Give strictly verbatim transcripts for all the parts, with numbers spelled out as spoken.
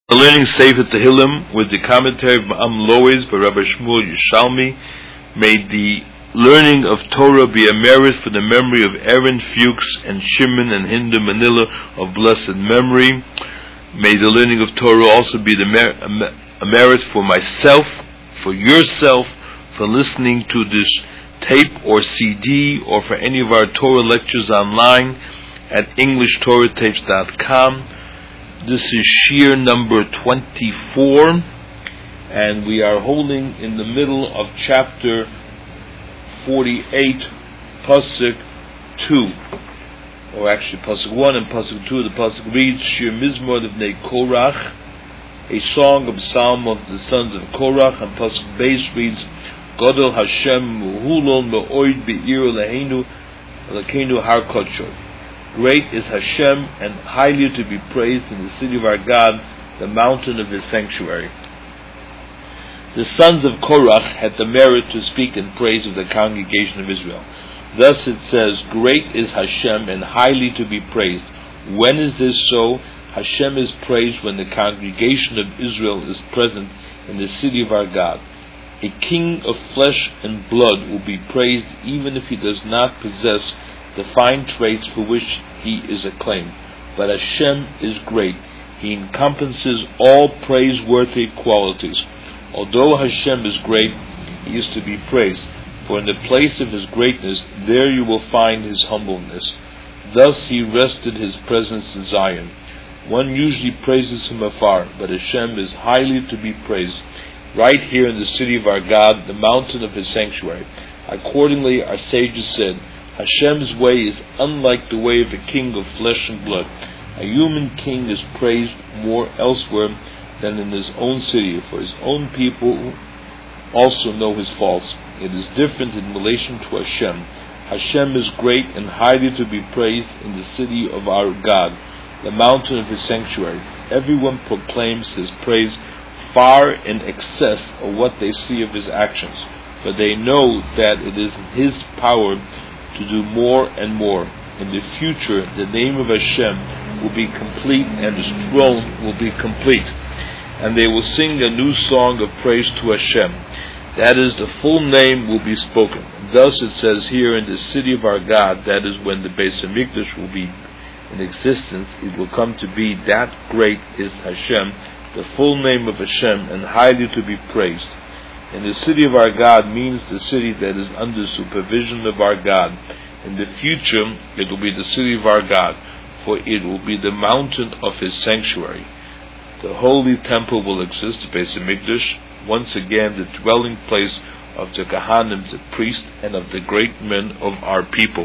The learning Sefer Tehillim with the commentary of Ma'am Lois by Rabbi Shmuel Yerushalmi. May the learning of Torah be a merit for the memory of Aaron Fuchs and Shimon and Hindu Manila of blessed memory. May the learning of Torah also be the mer- a merit for myself, for yourself, for listening to this tape or C D, or for any of our Torah lectures online at english torah tapes dot com. This is Shir number twenty-four, and we are holding in the middle of chapter forty-eight, Pasuk two. Or actually, Pasuk one and Pasuk two. The Pasuk reads, Shir Mizmor Livnei Korach, a song of psalm of the sons of Korach, and Pasuk Beis reads, Godel Hashem Muhulon Me'oid Be'ir Leheinu Lekeinu Har Kodsho. Great is Hashem and highly to be praised in the city of our God, the mountain of His sanctuary. The sons of Korach had the merit to speak in praise of the congregation of Israel. Thus it says, Great is Hashem and highly to be praised. When is this so? Hashem is praised when the congregation of Israel is present in the city of our God. A king of flesh and blood will be praised even if he does not possess the fine traits for which he is acclaimed. But Hashem is great. He encompasses all praiseworthy qualities. Although Hashem is great, He is to be praised. For in the place of His greatness, there you will find His humbleness. Thus He rested His presence in Zion. One usually praises Him afar, but Hashem is highly to be praised, right here in the city of our God, the mountain of His sanctuary. Accordingly, our sages said, Hashem's way is unlike the way of a king of flesh and blood. A human king is praised more elsewhere than in his own city, for his own people also know his faults. It is different in relation to Hashem. Hashem is great and highly to be praised in the city of our God, the mountain of His sanctuary. Everyone proclaims His praise far in excess of what they see of His actions, for they know that it is His power to do more and more. In the future, the name of Hashem will be complete and His throne will be complete. And they will sing a new song of praise to Hashem. That is, the full name will be spoken. Thus it says here, in the city of our God, that is when the Beis Hamikdash will be in existence, it will come to be that great is Hashem, the full name of Hashem, and highly to be praised. And the city of our God means the city that is under supervision of our God. In the future, it will be the city of our God, for it will be the mountain of His sanctuary. The holy temple will exist, the Beis Hamikdash, once again the dwelling place of the Kohanim, the priests, and of the great men of our people,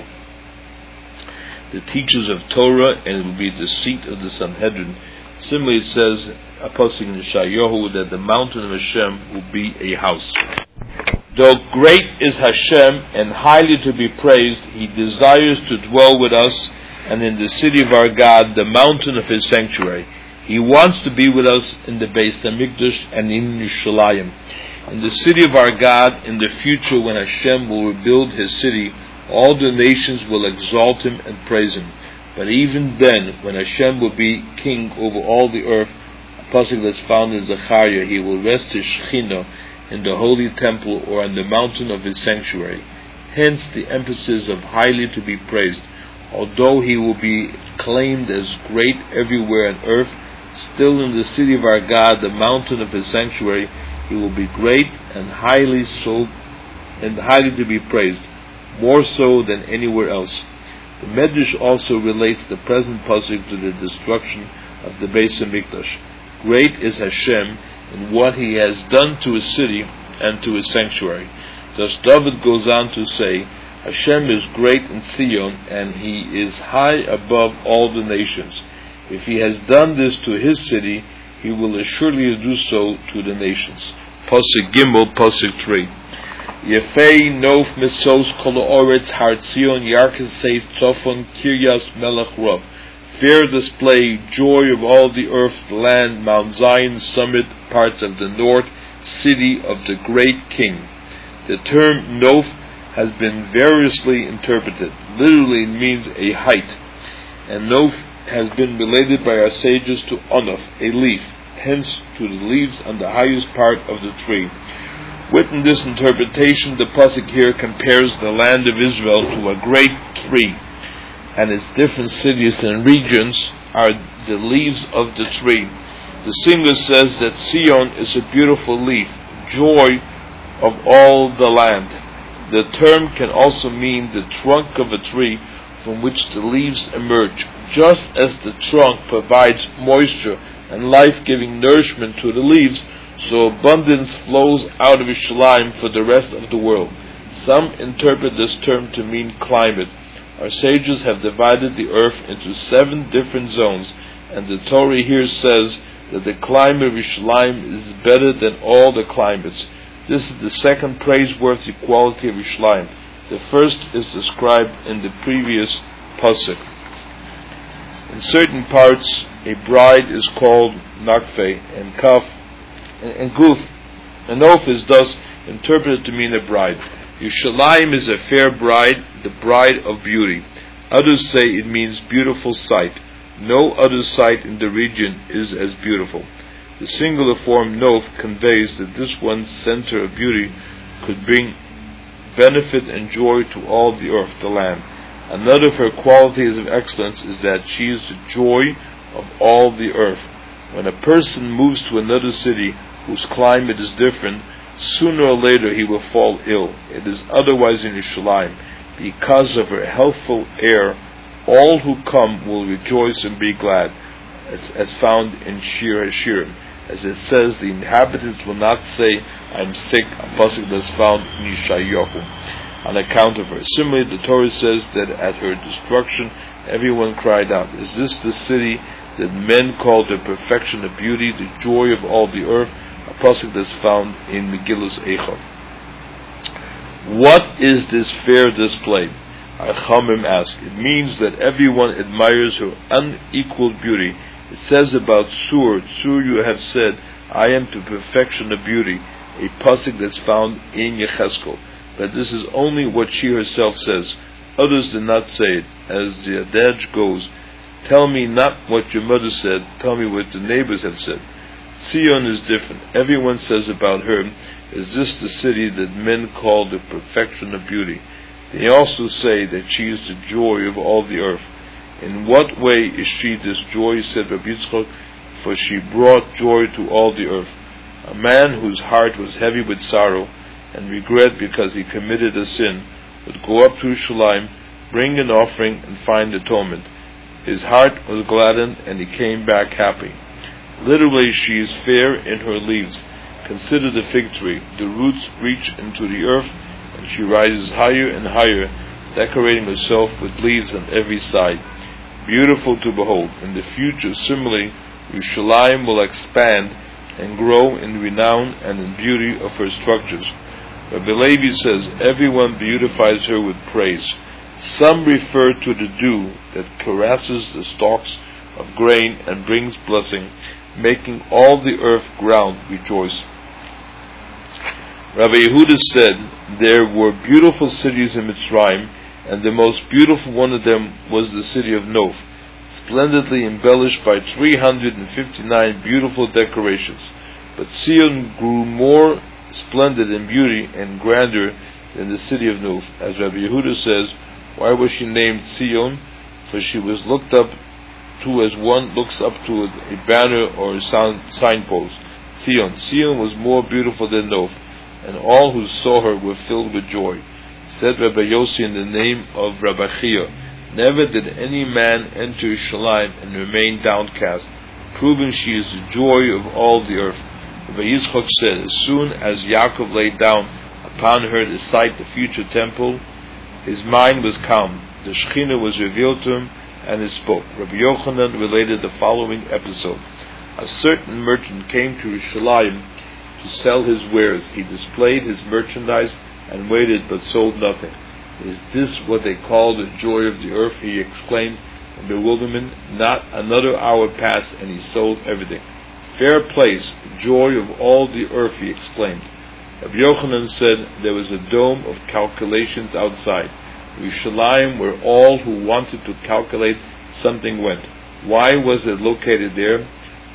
the teachers of Torah, and it will be the seat of the Sanhedrin. Similarly, it says, a pasuk in Yeshayahu, that the mountain of Hashem will be a house. Though great is Hashem and highly to be praised, He desires to dwell with us, and in the city of our God, the mountain of His sanctuary. He wants to be with us in the Beis Hamikdash and in Yerushalayim. In the city of our God, in the future when Hashem will rebuild His city, all the nations will exalt Him and praise Him. But even then, when Hashem will be king over all the earth, a pasuk that's found in Zechariah, He will rest His Shekhinah in the holy temple or on the mountain of His sanctuary. Hence the emphasis of highly to be praised. Although He will be claimed as great everywhere on earth, still in the city of our God, the mountain of His sanctuary, He will be great and highly so, and highly to be praised, more so than anywhere else. The Medrash also relates the present pasuk to the destruction of the Beis Hamikdash. Great is Hashem in what He has done to His city and to His sanctuary. Thus David goes on to say, Hashem is great in Zion, and He is high above all the nations. If He has done this to His city, He will assuredly do so to the nations. Pasuk Gimel, Pasuk three. Yefei nof misos kol haaretz har Tzion yarkesei tzofon kiryas melech rav. Fair display, joy of all the earth, the land, Mount Zion, summit, parts of the north, city of the great king. The term nof has been variously interpreted. Literally, it means a height, and nof has been related by our sages to Onof, a leaf. hence to the leaves on the highest part of the tree. Within this interpretation, the pasuk here compares the land of Israel to a great tree, and its different cities and regions are the leaves of the tree. The singer says that Zion is a beautiful leaf, joy of all the land. The term can also mean the trunk of a tree from which the leaves emerge. Just as the trunk provides moisture and life-giving nourishment to the leaves, so abundance flows out of Yerushalayim for the rest of the world. Some interpret this term to mean climate. Our sages have divided the earth into seven different zones, and the Torah here says that the climate of Yerushalayim is better than all the climates. This is the second praiseworthy quality of Yerushalayim. The first is described in the previous pasuk. In certain parts, a bride is called Nakfe, and Kaf, and, and Guf, and Of is thus interpreted to mean a bride. Yerushalayim is a fair bride, the bride of beauty. Others say it means beautiful sight. No other sight in the region is as beautiful. The singular form Nof conveys that this one center of beauty could bring benefit and joy to all the earth, the land. Another of her qualities of excellence is that she is the joy of all the earth. When a person moves to another city whose climate is different, sooner or later he will fall ill. It is otherwise in Yerushalayim. Because of her healthful air, all who come will rejoice and be glad, as, as found in Shir HaShirim. As it says, the inhabitants will not say, I am sick, a pasuk that is found in Yeshayahu, on account of her. Similarly, the Torah says that at her destruction, everyone cried out, is this the city that men call the perfection of beauty, the joy of all the earth? A pasuk that is found in Megillas Eicha. What is this fair display? Our Chachamim ask. It means that everyone admires her unequaled beauty. It says about Sur, Sur you have said, I am to perfection of beauty, a pasuk that's found in Yecheskel. But this is only what she herself says. Others did not say it. As the adage goes, tell me not what your mother said, tell me what the neighbors have said. Zion is different. Everyone says about her, is this the city that men call the perfection of beauty? They also say that she is the joy of all the earth. In what way is she this joy, said Rabbi Yitzchok, for she brought joy to all the earth. A man whose heart was heavy with sorrow and regret because he committed a sin would go up to Yerushalayim, bring an offering, and find atonement. His heart was gladdened and he came back happy. Literally, she is fair in her leaves. Consider the fig tree. The roots reach into the earth, and she rises higher and higher, decorating herself with leaves on every side. Beautiful to behold. In the future, similarly, Yerushalayim will expand and grow in renown and in beauty of her structures. Rabbi Levi says, everyone beautifies her with praise. Some refer to the dew that caresses the stalks of grain and brings blessing, making all the earth ground rejoice. Rabbi Yehuda said, there were beautiful cities in Mitzrayim, and the most beautiful one of them was the city of Nof, splendidly embellished by three hundred fifty-nine beautiful decorations. But Zion grew more splendid in beauty and grandeur than the city of Nof. As Rabbi Yehuda says, why was she named Zion? For she was looked up to as one looks up to a banner or a signpost. Zion. Zion was more beautiful than Nof, and all who saw her were filled with joy. Said Rabbi Yossi in the name of Rabbi Chia, never did any man enter Yerushalayim and remain downcast, proving she is the joy of all the earth. Rabbi Yitzchok said, as soon as Yaakov laid down upon her to sight the future temple, his mind was calm. The Shekhinah was revealed to him, and he spoke. Rabbi Yochanan related the following episode. A certain merchant came to Yerushalayim to sell his wares. He displayed his merchandise and waited, but sold nothing. Is this what they call the joy of the earth? He exclaimed in bewilderment. Not another hour passed, and he sold everything. Fair place, joy of all the earth, he exclaimed. Rabbi Yochanan said there was a dome of calculations outside Yerushalayim, where all who wanted to calculate something went. Why was it located there?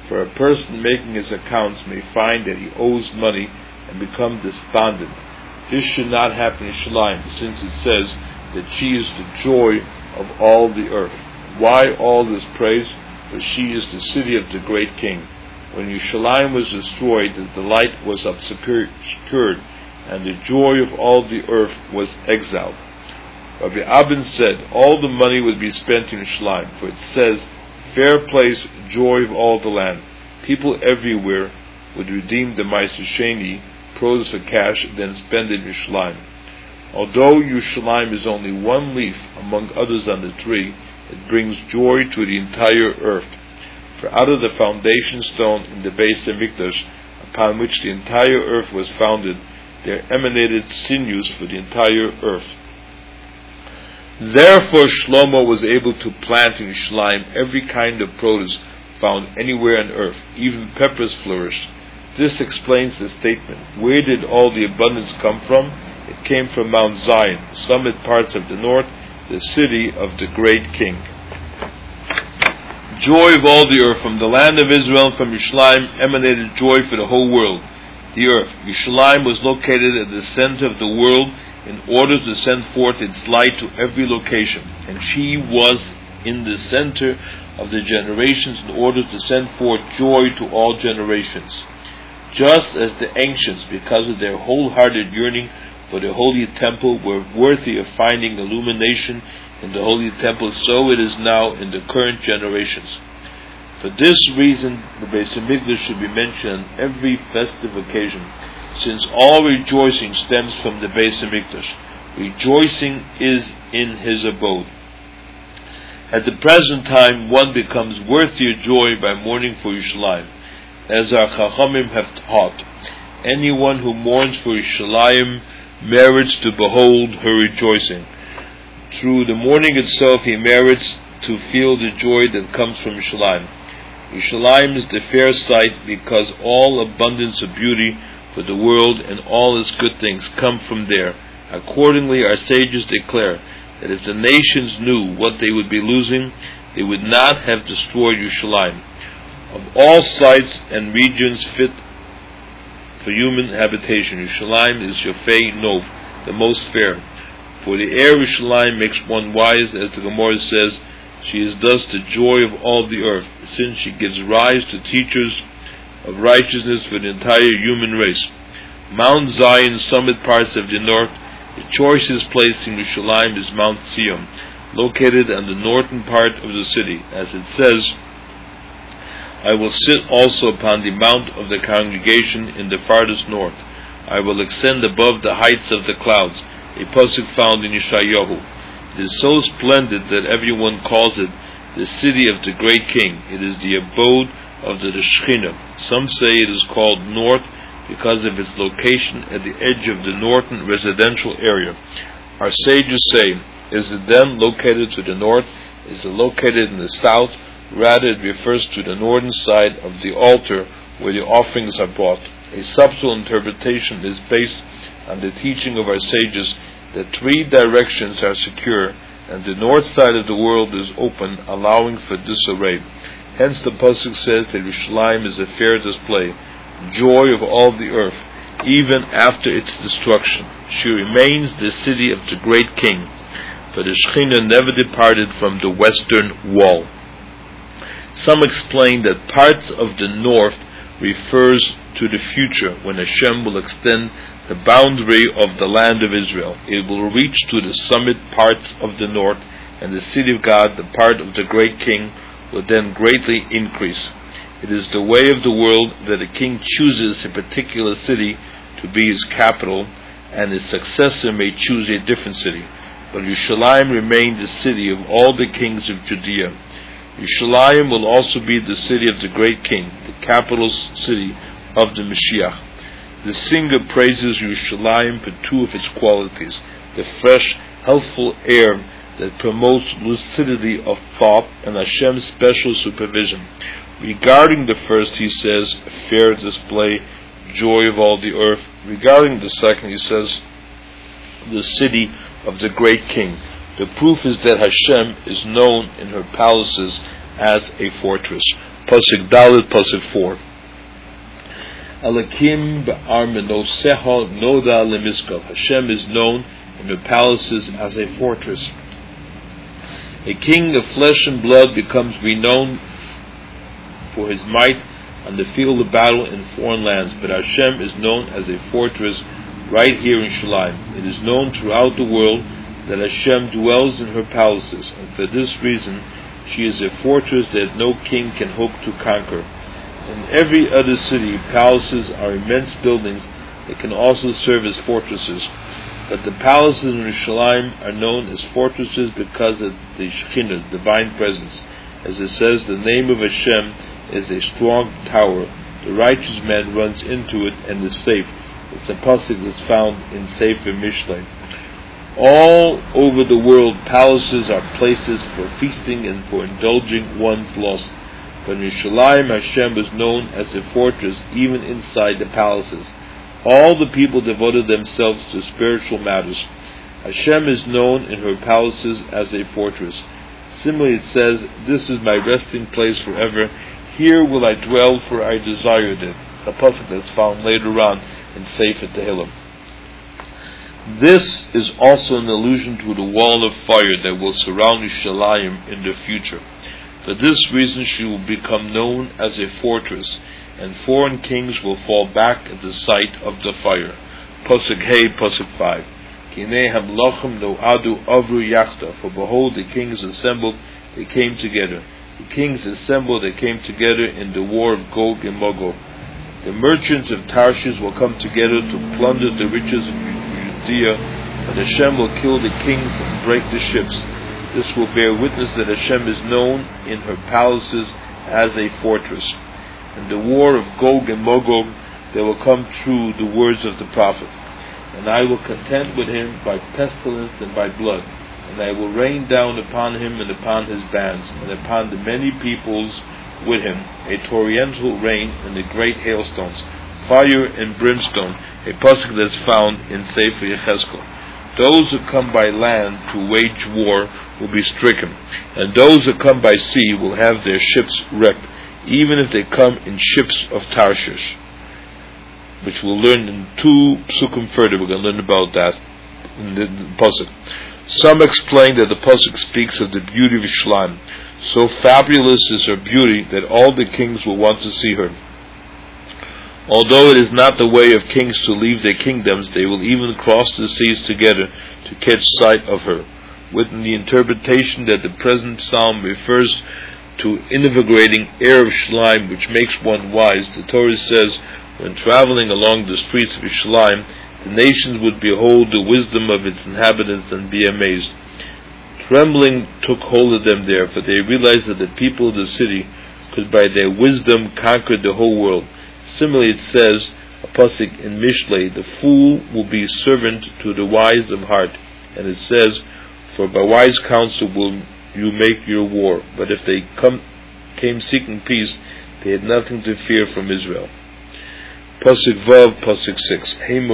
For a person making his accounts may find that he owes money and become despondent. This should not happen in Yerushalayim, since it says that she is the joy of all the earth. Why all this praise? For she is the city of the great king. When Yerushalayim was destroyed, the delight was obscured, and the joy of all the earth was exiled. Rabbi Abin said, all the money would be spent in Yerushalayim, for it says, fair place, joy of all the land. People everywhere would redeem the Ma'aser Sheni, produce for cash, then spend it in Yerushalayim. Although Yerushalayim is only one leaf among others on the tree, it brings joy to the entire earth. For out of the foundation stone in the Beis HaMikdash, upon which the entire earth was founded, there emanated sinews for the entire earth. Therefore Shlomo was able to plant in Yerushalayim every kind of produce found anywhere on earth, even peppers flourished. This explains the statement. Where did all the abundance come from? It came from Mount Zion, summit parts of the north, the city of the great king. Joy of all the earth. From the land of Israel, from Yerushalayim, emanated joy for the whole world. The earth. Yerushalayim was located at the center of the world in order to send forth its light to every location, and she was in the center of the generations in order to send forth joy to all generations. Just as the ancients, because of their wholehearted yearning for the holy temple, were worthy of finding illumination in the holy temple, so it is now in the current generations. For this reason, the Beis HaMikdash should be mentioned on every festive occasion, since all rejoicing stems from the Beis HaMikdash. Rejoicing is in his abode. At the present time, one becomes worthy of joy by mourning for Yerushalayim, as our Chachamim have taught. Anyone who mourns for Yerushalayim merits to behold her rejoicing. Through the mourning itself, he merits to feel the joy that comes from Yerushalayim. Yerushalayim is the fair sight because all abundance of beauty for the world and all its good things come from there. Accordingly, our sages declare that if the nations knew what they would be losing, they would not have destroyed Yerushalayim. Of all sites and regions fit for human habitation, Yerushalayim is Yafei Nov, the most fair. For the air Yerushalayim makes one wise, as the Gemara says, she is thus the joy of all the earth, since she gives rise to teachers of righteousness for the entire human race. Mount Zion, summit parts of the north, the choicest place in Yerushalayim is Mount Zion, located on the northern part of the city. As it says, I will sit also upon the mount of the congregation in the farthest north. I will extend above the heights of the clouds. A pasuk found in Yeshayahu. It is so splendid that everyone calls it the city of the great king. It is the abode of the Shekhinah. Some say it is called north because of its location at the edge of the northern residential area. Our sages say, is it then located to the north? Is it located in the south? Rather, it refers to the northern side of the altar where the offerings are brought. A subtle interpretation is based on the teaching of our sages that three directions are secure and the north side of the world is open, allowing for disarray. Hence the pasuk says that Yerushalayim is a fair display, joy of all the earth, even after its destruction. She remains the city of the great king, for the Shekhinah never departed from the western wall. Some explain that parts of the north refers to the future, when Hashem will extend the boundary of the land of Israel. It will reach to the summit parts of the north, and the city of God, the part of the great king, will then greatly increase. It is the way of the world that a king chooses a particular city to be his capital, and his successor may choose a different city. But Yerushalayim remained the city of all the kings of Judea. Yerushalayim will also be the city of the great king, the capital city of the Mashiach. The singer praises Yerushalayim for two of its qualities: the fresh, healthful air that promotes lucidity of thought and Hashem's special supervision. Regarding the first, he says, a fair display, joy of all the earth. Regarding the second, he says, the city of the great king. The proof is that Hashem is known in her palaces as a fortress. Pasuk Dalet, Pasuk four. Alakim ba'armenoseha noda lemiskav. Hashem is known in the palaces as a fortress. A king of flesh and blood becomes renowned for his might on the field of battle in foreign lands, but Hashem is known as a fortress right here in Shalim. It is known throughout the world that Hashem dwells in her palaces, and for this reason she is a fortress that no king can hope to conquer. In every other city, palaces are immense buildings that can also serve as fortresses, but the palaces in Yerushalayim are known as fortresses because of the Shekhinah, divine presence. As it says, the name of Hashem is a strong tower. The righteous man runs into it and is safe. It's a pasuk that's found in Sefer Mishlei. All over the world, palaces are places for feasting and for indulging one's lust. But in Yerushalayim, Hashem is known as a fortress even inside the palaces. All the people devoted themselves to spiritual matters. Hashem is known in her palaces as a fortress. Similarly, it says, "This is my resting place forever. Here will I dwell, for I desired it." It's a pasuk that's found later on in Sefer Tehillim. This is also an allusion to the wall of fire that will surround Yerushalayim in the future. For this reason, she will become known as a fortress, and foreign kings will fall back at the sight of the fire. Pasuk Hey, Pasuk five. Kinei hamlachim no adu avru yachta. For behold, the kings assembled; they came together. The kings assembled; they came together in the war of Gog and Magog. The merchants of Tarshish will come together to plunder the riches of Judea, and Hashem will kill the kings and break the ships. This will bear witness that Hashem is known in her palaces as a fortress. In the war of Gog and Magog, there will come true the words of the prophet. And I will contend with him by pestilence and by blood, and I will rain down upon him and upon his bands, and upon the many peoples with him, a torrential rain and the great hailstones, fire and brimstone, a pasuk that's found in Sefer Yechezkel. Those who come by land to wage war will be stricken, and those who come by sea will have their ships wrecked, even if they come in ships of Tarshish, which we'll learn in two psukim further. We're going to learn about that in the pasuk. Some explain that the pasuk speaks of the beauty of Yerushalayim. So fabulous is her beauty that all the kings will want to see her. Although it is not the way of kings to leave their kingdoms, they will even cross the seas together to catch sight of her. Within the interpretation that the present psalm refers to invigorating air of Yerushalayim, which makes one wise, the Torah says, when traveling along the streets of Yerushalayim, the nations would behold the wisdom of its inhabitants and be amazed. Trembling took hold of them there, for they realized that the people of the city could by their wisdom conquer the whole world. Similarly, it says, a pasuk in Mishlei, the fool will be servant to the wise of heart. And it says, for by wise counsel will you make your war. But if they come, came seeking peace, they had nothing to fear from Israel. Pasuk Vav, Pasuk six.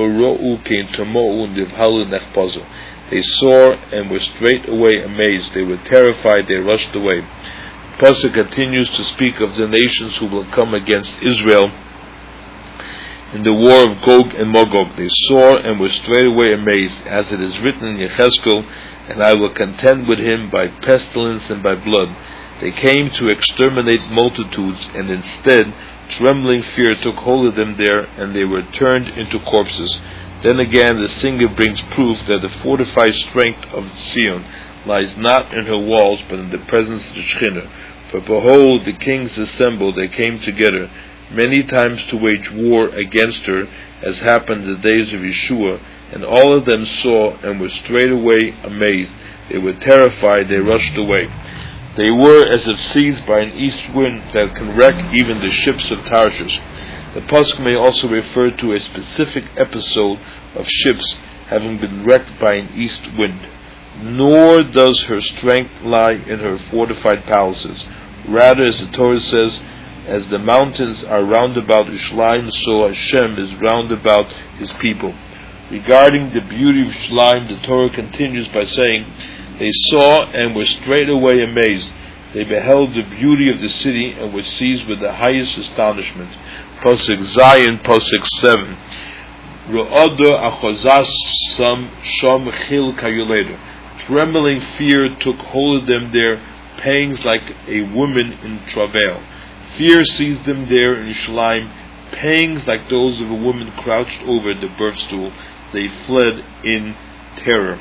They saw and were straight away amazed. They were terrified, they rushed away. Pasuk continues to speak of the nations who will come against Israel in the war of Gog and Magog. They saw and were straightway amazed, as it is written in Yechezkel, and I will contend with him by pestilence and by blood. They came to exterminate multitudes, and instead trembling fear took hold of them there, and they were turned into corpses. Then again the singer brings proof that the fortified strength of Zion lies not in her walls, but in the presence of the Shekhinah. For behold, the kings assembled; they came together many times to wage war against her, as happened in the days of Yeshua, and all of them saw and were straightway amazed. They were terrified, they rushed away. They were as if seized by an east wind that can wreck even the ships of Tarshish. The pasuk may also refer to a specific episode of ships having been wrecked by an east wind. Nor does her strength lie in her fortified palaces. Rather, as the Torah says, as the mountains are round about Yerushalayim, so Hashem is round about his people. Regarding the beauty of Yerushalayim, the Torah continues by saying, they saw and were straightway amazed. They beheld the beauty of the city and were seized with the highest astonishment. Pasuk Zion, Pasuk seven. Ru'odo achozas sam shom chil kayuledo. Trembling fear took hold of them there, pangs like a woman in travail. Fear seized them there in Yerushalayim, pangs like those of a woman crouched over the birth stool. They fled in terror.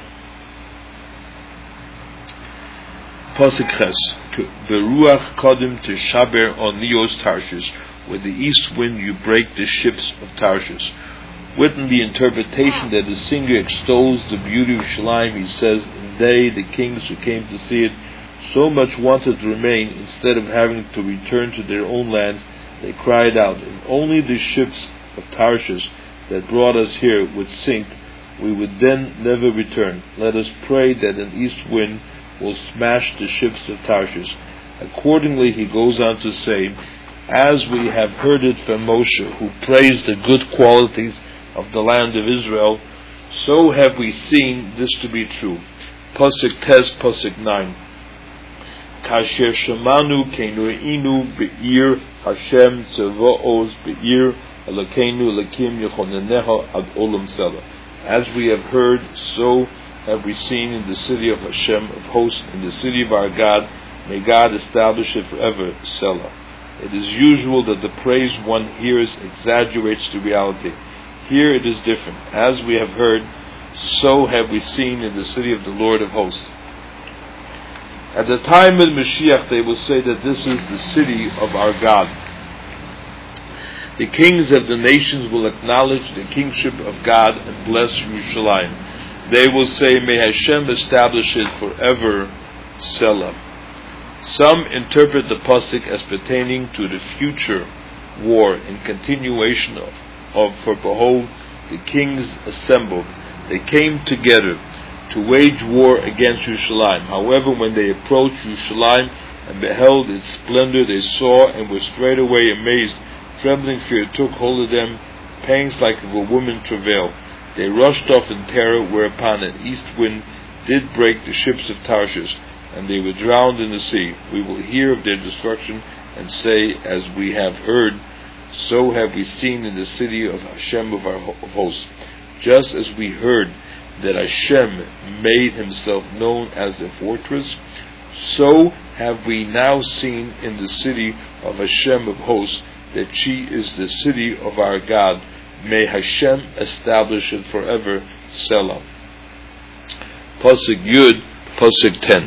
Pasuk Ches. Beruach kodim teshaber on Leos Tarshish. With the east wind you break the ships of Tarshish. Within the interpretation that the singer extols the beauty of Yerushalayim, he says, they, the kings who came to see it, so much wanted to remain, instead of having to return to their own lands, they cried out, if only the ships of Tarshish that brought us here would sink, we would then never return. Let us pray that an east wind will smash the ships of Tarshish. Accordingly, he goes on to say, as we have heard it from Moshe, who praised the good qualities of the land of Israel, so have we seen this to be true. Pasuk Tes, Pasuk nine. Kasher Shemanu Kenuinu Be'ir Hashem Tzavaos Be'ir Elokeinu Elokim Yechoneneha Ad Olam Selah. As we have heard, so have we seen in the city of Hashem of hosts, in the city of our God. May God establish it forever, Selah. It is usual that the praise one hears exaggerates the reality. Here it is different. As we have heard, so have we seen in the city of the Lord of hosts. At the time of Mashiach, they will say that this is the city of our God. The kings of the nations will acknowledge the kingship of God and bless Yerushalayim. They will say, may Hashem establish it forever, Selah. Some interpret the pasuk as pertaining to the future war in continuation of, of for behold, the kings assembled. They came together to wage war against Yerushalayim. However, when they approached Yerushalayim and beheld its splendor, they saw and were straightway amazed. Trembling fear took hold of them, pangs like of a woman travail. They rushed off in terror, whereupon an east wind did break the ships of Tarshish, and they were drowned in the sea. We will hear of their destruction and say, as we have heard, so have we seen in the city of Hashem of our hosts. Just as we heard that Hashem made himself known as a fortress, so have we now seen in the city of Hashem of hosts that she is the city of our God. May Hashem establish it forever, Selah. Pasuk Yud, Pasuk ten.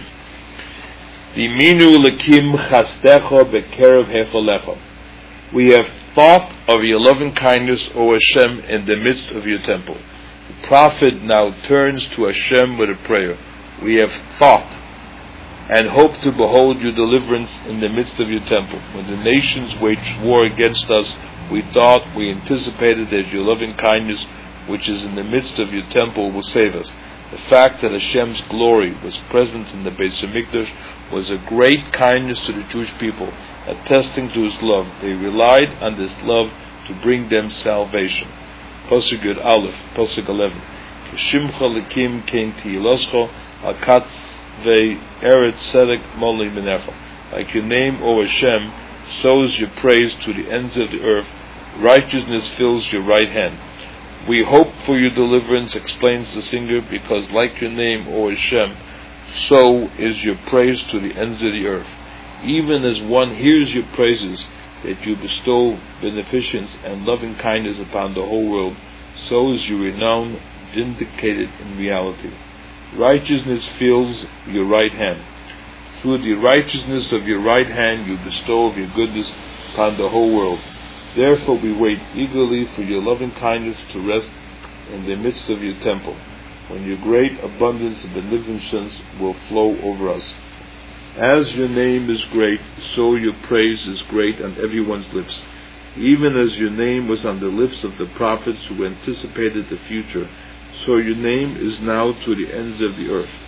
Diminu lekim chastecha bekerev hecholecha. We have thought of your loving kindness, O Hashem, in the midst of your temple. The prophet now turns to Hashem with a prayer. We have thought and hope to behold your deliverance in the midst of your temple. When the nations waged war against us, we thought, we anticipated that your loving kindness, which is in the midst of your temple, will save us. The fact that Hashem's glory was present in the Beis Hamikdash was a great kindness to the Jewish people, attesting to His love. They relied on this love to bring them salvation. Pasuk Yud Aleph, Pasuk eleven. K'shimcha lekim kein tihiloscha al katzvei eretz tzedek moli minecha. Like your name, O Hashem, so is your praise to the ends of the earth. Righteousness fills your right hand. We hope for your deliverance, explains the singer, because like your name, O Hashem, so is your praise to the ends of the earth. Even as one hears your praises, that you bestow beneficence and loving kindness upon the whole world, so is your renown vindicated in reality. Righteousness fills your right hand. Through the righteousness of your right hand you bestow of your goodness upon the whole world. Therefore we wait eagerly for your loving kindness to rest in the midst of your temple, when your great abundance of beneficence will flow over us. As your name is great, so your praise is great on everyone's lips. Even as your name was on the lips of the prophets who anticipated the future, so your name is now to the ends of the earth.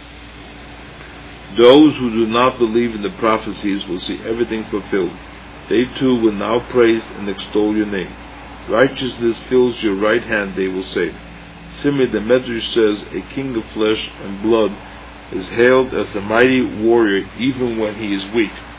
Those who do not believe in the prophecies will see everything fulfilled. They too will now praise and extol your name. Righteousness fills your right hand, they will say. Similarly, the Medrash says, a king of flesh and blood is hailed as a mighty warrior even when he is weak.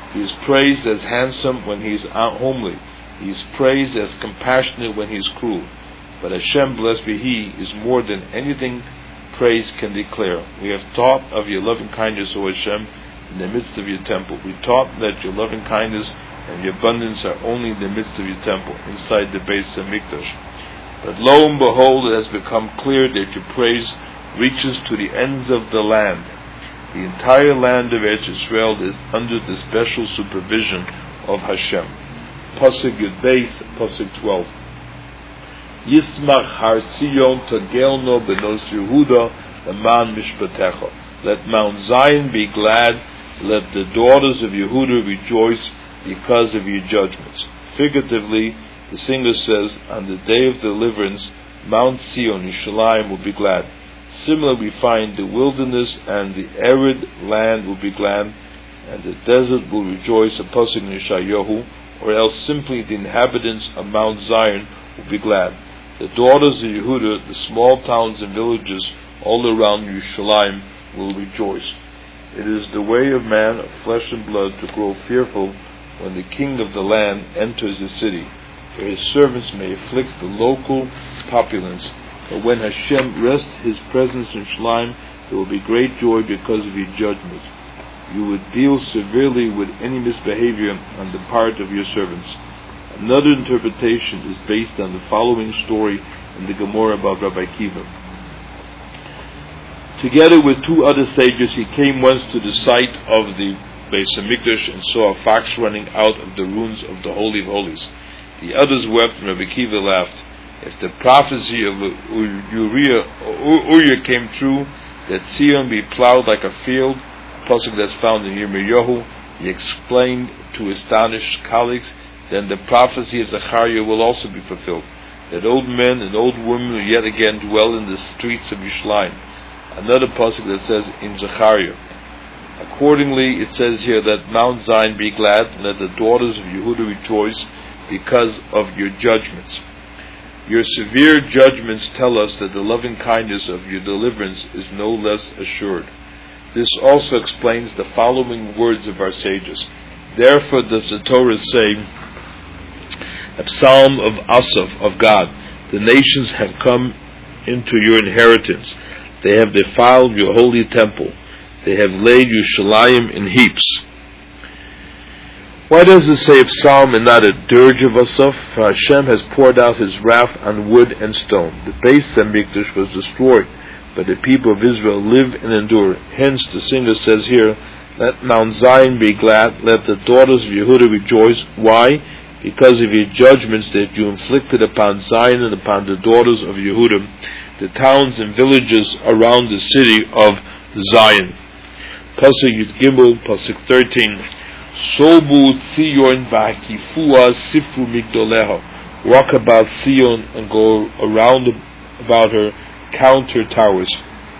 He is praised as handsome when he is homely. He is praised as compassionate when he is cruel. But Hashem, blessed be He, is more than anything praise can declare. We have taught of your loving kindness, O Hashem, in the midst of your temple. We taught that your loving kindness and your abundance are only in the midst of your temple, inside the Beis Hamikdash. But lo and behold, it has become clear that your praise reaches to the ends of the land. The entire land of Eretz Yisrael is under the special supervision of Hashem. Pasuk Yud Beis, Pasuk twelve. Yismach Har Sion Tagelno Benos Yehuda Leman Mishpatecha. Let Mount Zion be glad. Let the daughters of Yehuda rejoice because of your judgments. Figuratively, the singer says, on the day of deliverance, Mount Sion, Yerushalayim, will be glad. Similarly, we find the wilderness and the arid land will be glad, and the desert will rejoice, a pasuk in Yeshayahu, or else simply the inhabitants of Mount Zion will be glad. The daughters of Yehuda, the small towns and villages all around Yerushalayim, will rejoice. It is the way of man of flesh and blood to grow fearful when the king of the land enters the city, for his servants may afflict the local populace. But when Hashem rests His presence in Yerushalayim, there will be great joy because of your judgments. You would deal severely with any misbehavior on the part of your servants. Another interpretation is based on the following story in the Gemara about Rabbi Akiva. Together with two other sages, he came once to the site of the Beis Hamikdash and saw a fox running out of the ruins of the Holy of Holies. The others wept and Rabbi Akiva laughed. If the prophecy of Uriah, Uriah came true, that Zion be plowed like a field, a pasuk that's found in Yirmiyahu, he explained to astonished colleagues, then the prophecy of Zechariah will also be fulfilled, that old men and old women will yet again dwell in the streets of Yerushalayim. Another pasuk that says in Zechariah. Accordingly, it says here that Mount Zion be glad, and let the daughters of Yehuda rejoice because of your judgments. Your severe judgments tell us that the loving kindness of your deliverance is no less assured. This also explains the following words of our sages. Therefore does the Torah say, a psalm of Asaph, of God, the nations have come into your inheritance. They have defiled your holy temple. They have laid Yerushalayim in heaps. Why does it say a psalm and not a dirge of Asaph? For Hashem has poured out His wrath on wood and stone. The Beis Hamikdash was destroyed, but the people of Israel live and endure. Hence the singer says here, let Mount Zion be glad, let the daughters of Yehuda rejoice. Why? Because of your judgments that you inflicted upon Zion and upon the daughters of Yehuda, the towns and villages around the city of Zion. Pasuk Yud Gimel, Pasuk thirteen. Sobu Zion v'hakifua sifru migdoleha. Walk about Zion and go around about her, count her towers.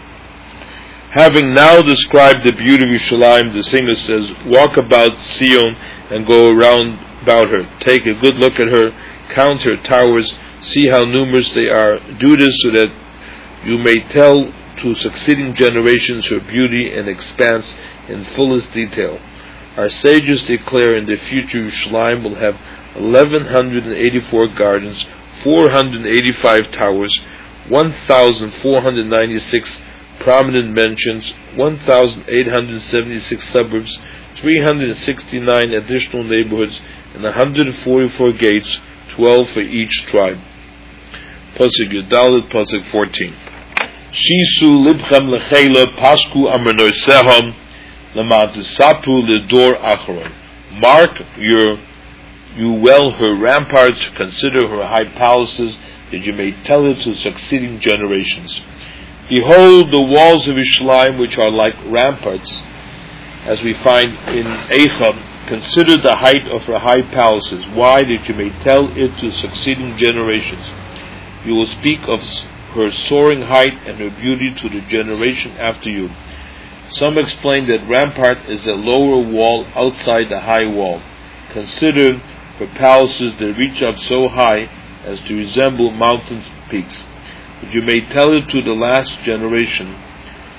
Having now described the beauty of Yerushalayim, the singer says, walk about Zion and go around about her. Take a good look at her, count her towers, see how numerous they are. Do this so that you may tell to succeeding generations her beauty and expanse in fullest detail. Our sages declare in the future Yerushalayim will have eleven eighty-four gardens, four hundred eighty-five towers, one thousand four hundred ninety-six prominent mentions, one thousand eight hundred seventy-six suburbs, three hundred sixty-nine additional neighborhoods, and one hundred forty-four gates, twelve for each tribe. Pasuk Yudalit, Pasuk fourteen. Shisu libchem lechela pasku amrnoiseham lamatisapru lidor acharon. Mark your you well her ramparts, consider her high palaces, that you may tell it to succeeding generations. Behold the walls of Yerushalayim, which are like ramparts, as we find in Eicham. Consider the height of her high palaces. Why? That you may tell it to succeeding generations. You will speak of her soaring height and her beauty to the generation after you. Some explain that rampart is a lower wall outside the high wall. Consider her palaces that reach up so high as to resemble mountain peaks. That you may tell it to the last generation.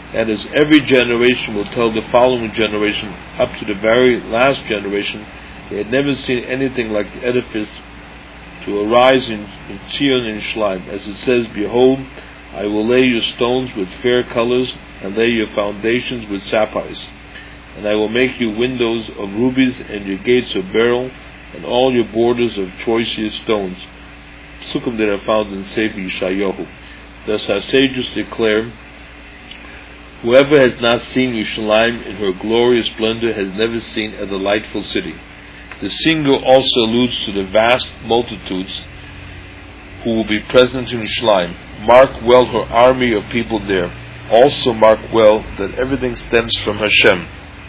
and as every generation will tell the following generation up to the very last generation, they had never seen anything like the edifice to arise in, in Zion and Shleim. As it says, behold, I will lay your stones with fair colors, and lay your foundations with sapphires. And I will make you windows of rubies, and your gates of beryl, and all your borders of choicest stones. Psukim that are found in Sefer Yeshayahu. Thus our sages declare, whoever has not seen Yerushalayim in her glorious splendor has never seen a delightful city. The singer also alludes to the vast multitudes who will be present in Yerushalayim. Mark well her army of people there. Also mark well that everything stems from Hashem.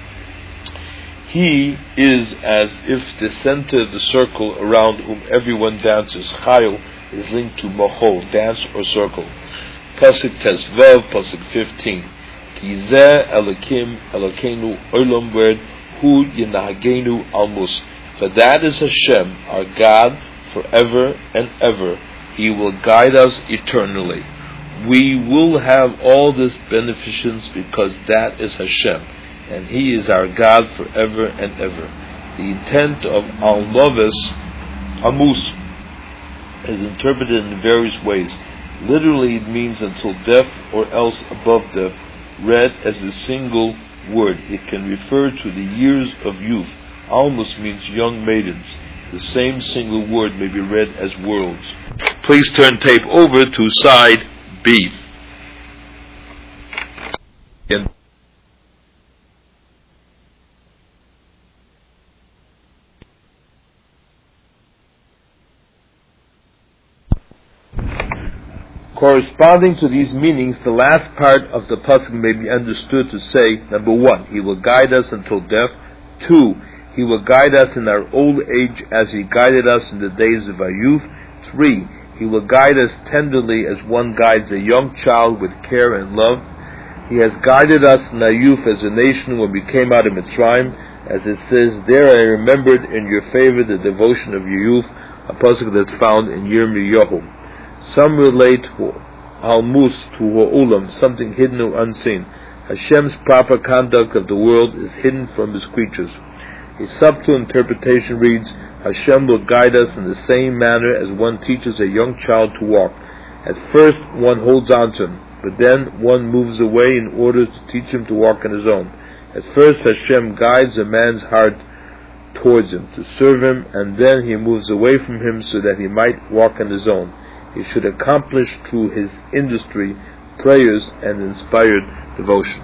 He is as if the center of the circle around whom everyone dances. Chayil is linked to Mahol, dance or circle. Pasuk Tesvev, Pasuk fifteen. Ki zeh Elokim Elokeinu Olam word Hu Yenahagenu Almus. For that is Hashem, our God, forever and ever. He will guide us eternally. We will have all this beneficence because that is Hashem, and He is our God forever and ever. The intent of Al-Noves, Amus, is interpreted in various ways. Literally it means until death or else above death, read as a single word. It can refer to the years of youth. Almus means young maidens. The same single word may be read as worlds. Please turn tape over to side B. And corresponding to these meanings, the last part of the pasuk may be understood to say, number one, He will guide us until death. Two, He will guide us in our old age as He guided us in the days of our youth. Three, He will guide us tenderly as one guides a young child with care and love. He has guided us in our youth as a nation when we came out of Mitzrayim. As it says, there I remembered in your favor the devotion of your youth, a pasuk that's found in Yirmiyahu. Some relate Almus to Ha'ulam, something hidden or unseen. Hashem's proper conduct of the world is hidden from His creatures. A subtle interpretation reads, Hashem will guide us in the same manner as one teaches a young child to walk. At first one holds on to him, but then one moves away in order to teach him to walk on his own. At first Hashem guides a man's heart towards Him, to serve Him, and then He moves away from him so that he might walk on his own. He should accomplish through his industry, prayers, and inspired devotion.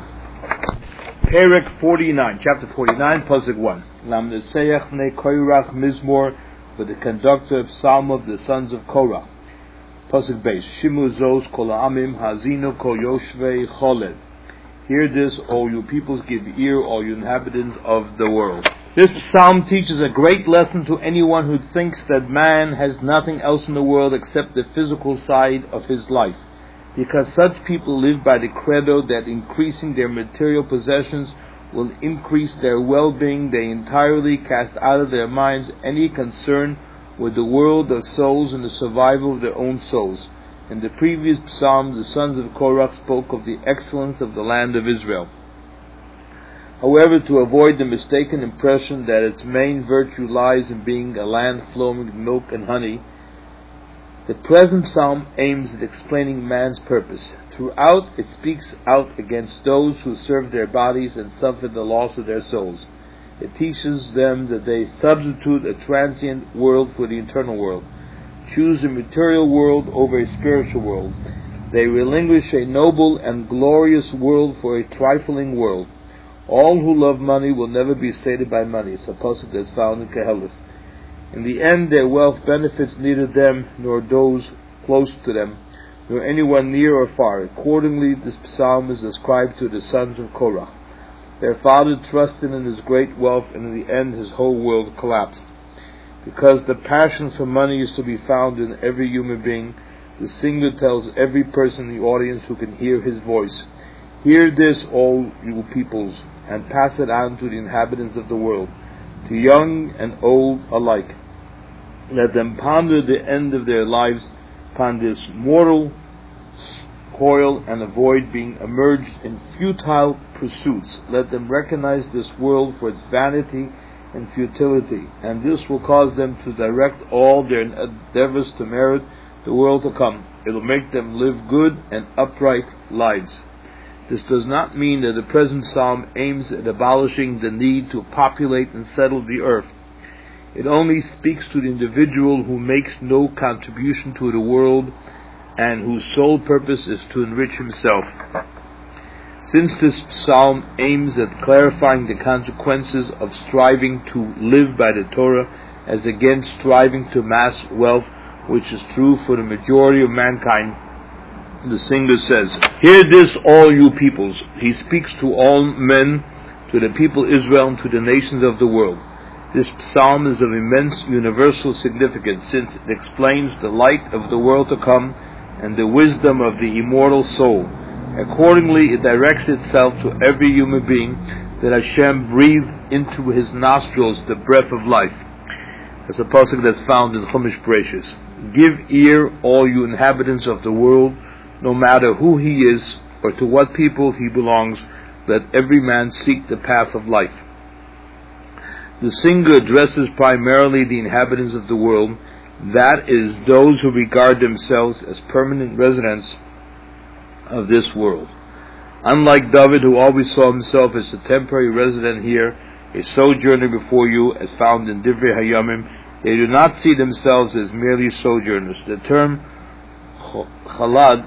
Perek forty-nine, chapter forty-nine, pasuk one. Lam Neseyach ne Koirach Mizmor, for the conductor of Psalm of the sons of Korah. Pasuk base. Shimu Zos Kol Amim Hazino Kol Yoshvei Choled. Hear this, all you peoples, give ear, all you inhabitants of the world. This psalm teaches a great lesson to anyone who thinks that man has nothing else in the world except the physical side of his life, because such people live by the credo that increasing their material possessions will increase their well-being. They entirely cast out of their minds any concern with the world of souls and the survival of their own souls. In the previous psalm, the sons of Korah spoke of the excellence of the land of Israel. However, to avoid the mistaken impression that its main virtue lies in being a land flowing with milk and honey, the present psalm aims at explaining man's purpose. Throughout, it speaks out against those who serve their bodies and suffer the loss of their souls. It teaches them that they substitute a transient world for the eternal world, choose a material world over a spiritual world. They relinquish a noble and glorious world for a trifling world. All who love money will never be sated by money. It's a pasuk that's found in Kehelis. In the end, their wealth benefits neither them nor those close to them, nor anyone near or far. Accordingly, this psalm is ascribed to the sons of Korah. Their father trusted in his great wealth, and in the end his whole world collapsed. Because the passion for money is to be found in every human being, the singer tells every person in the audience who can hear his voice, hear this, all you peoples, and pass it on to the inhabitants of the world, to young and old alike. Let them ponder the end of their lives upon this mortal recoil and avoid being immersed in futile pursuits. Let them recognize this world for its vanity and futility, and this will cause them to direct all their endeavors to merit the world to come. It will make them live good and upright lives. This does not mean that the present psalm aims at abolishing the need to populate and settle the earth. It only speaks to the individual who makes no contribution to the world and whose sole purpose is to enrich himself. Since this psalm aims at clarifying the consequences of striving to live by the Torah as against striving to amass wealth, which is true for the majority of mankind, the singer says, "Hear this, all you peoples." He speaks to all men, to the people Israel, and to the nations of the world. This psalm is of immense universal significance, since it explains the light of the world to come and the wisdom of the immortal soul. Accordingly, it directs itself to every human being that Hashem breathed into his nostrils the breath of life. That's a pasuk that's found in Chumash Bereshis. "Give ear, all you inhabitants of the world, no matter who he is or to what people he belongs, let every man seek the path of life." The singer addresses primarily the inhabitants of the world, that is, those who regard themselves as permanent residents of this world. Unlike David, who always saw himself as a temporary resident here, a sojourner before you, as found in Divrei Hayamim, they do not see themselves as merely sojourners. The term chalad,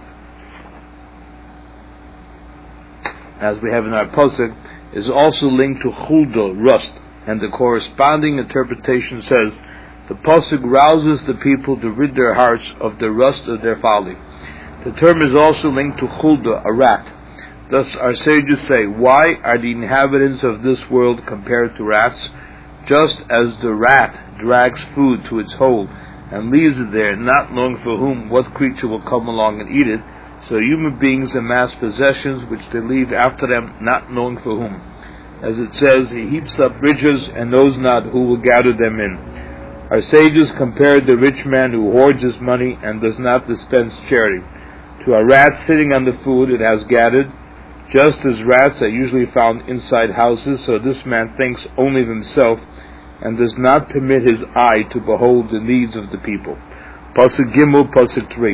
as we have in our pasuk, is also linked to chulda, rust, and the corresponding interpretation says, the pasuk rouses the people to rid their hearts of the rust of their folly. The term is also linked to chulda, a rat. Thus our sages say, why are the inhabitants of this world compared to rats? Just as the rat drags food to its hole and leaves it there, not knowing for whom, what creature will come along and eat it, so human beings amass possessions which they leave after them, not knowing for whom. As it says, he heaps up riches and knows not who will gather them in. Our sages compared the rich man who hoards his money and does not dispense charity to a rat sitting on the food it has gathered. Just as rats are usually found inside houses, so this man thinks only of himself and does not permit his eye to behold the needs of the people. Pasuk Gimel, Pasuk three.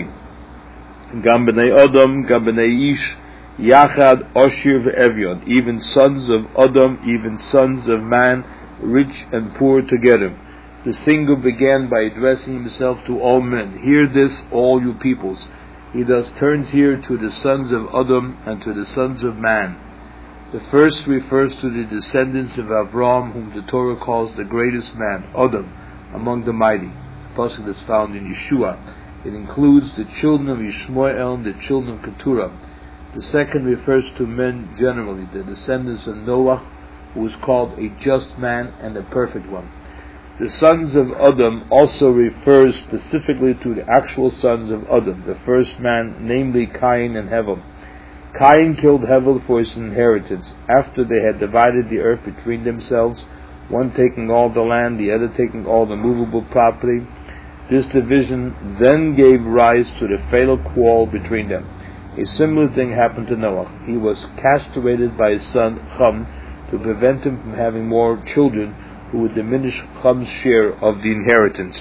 Gam b'nei Adam, gam b'nei Ish, Yachad, Oshir ve'Evion, even sons of Adam, even sons of man, rich and poor together. The singer began by addressing himself to all men. Hear this, all you peoples. He thus turns here to the sons of Adam and to the sons of man. The first refers to the descendants of Avraham, whom the Torah calls the greatest man, Adam, among the mighty. The pasuk is found in Yeshua. It includes the children of Yishmael and the children of Keturah. The second refers to men generally, the descendants of Noah, who is called a just man and a perfect one. The sons of Adam also refers specifically to the actual sons of Adam, the first man, namely Cain and Hevel. Cain killed Hevel for his inheritance, after they had divided the earth between themselves, one taking all the land, the other taking all the movable property. This division then gave rise to the fatal quarrel between them. A similar thing happened to Noah. He was castrated by his son Ham to prevent him from having more children who would diminish Ham's share of the inheritance.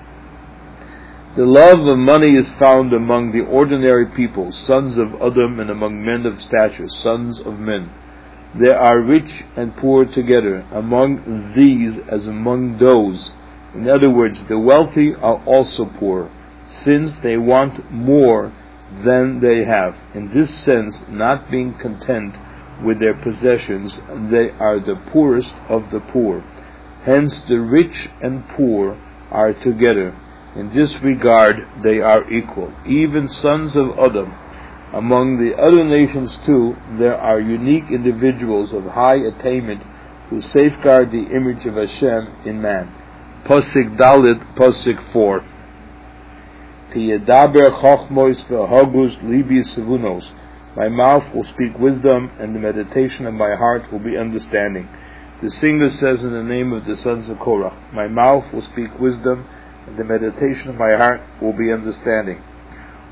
The love of money is found among the ordinary people, sons of Adam, and among men of stature, sons of men. They are rich and poor together, among these as among those. In other words, the wealthy are also poor, since they want more than they have. In this sense, not being content with their possessions, they are the poorest of the poor. Hence, the rich and poor are together. In this regard, they are equal. Even sons of Adam. Among the other nations too, there are unique individuals of high attainment who safeguard the image of Hashem in man. Pasuk Dalit, Pasuk four. My mouth will speak wisdom, and the meditation of my heart will be understanding. The singer says in the name of the sons of Korach, my mouth will speak wisdom, and the meditation of my heart will be understanding.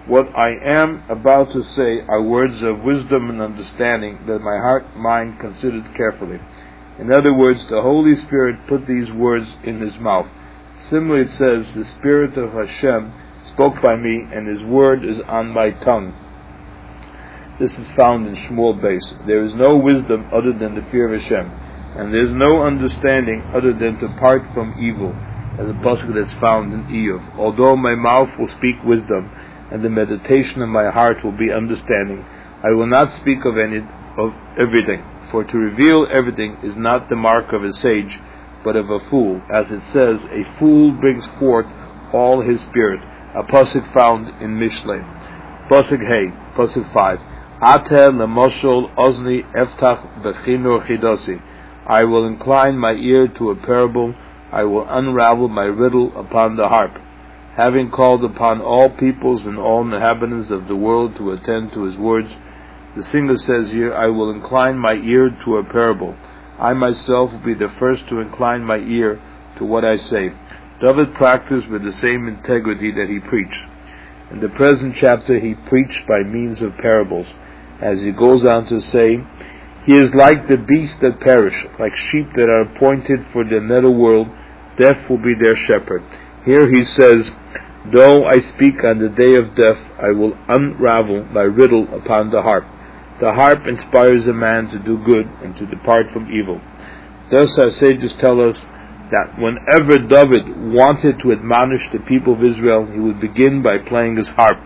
What I am about to say are words of wisdom and understanding that my heart mind considered carefully. In other words, the Holy Spirit put these words in his mouth. Similarly, it says, the Spirit of Hashem spoke by me, and his word is on my tongue. This is found in Shmuel Beis. There is no wisdom other than the fear of Hashem, and there is no understanding other than to part from evil, as a pasuk that's found in Iyov. Although my mouth will speak wisdom, and the meditation of my heart will be understanding, I will not speak of any of everything. For to reveal everything is not the mark of a sage, but of a fool. As it says, a fool brings forth all his spirit. A pasuk found in Mishlei. Pasuk Hey, pasuk five. Ate lemoshol ozni eftach bechinur chidasi. I will incline my ear to a parable. I will unravel my riddle upon the harp. Having called upon all peoples and all inhabitants of the world to attend to his words, the singer says here, I will incline my ear to a parable. I myself will be the first to incline my ear to what I say. David practiced with the same integrity that he preached. In the present chapter, he preached by means of parables. As he goes on to say, he is like the beasts that perish, like sheep that are appointed for the netherworld. Death will be their shepherd. Here he says, though I speak on the day of death, I will unravel my riddle upon the harp. The harp inspires a man to do good and to depart from evil. Thus our sages tell us that whenever David wanted to admonish the people of Israel, he would begin by playing his harp.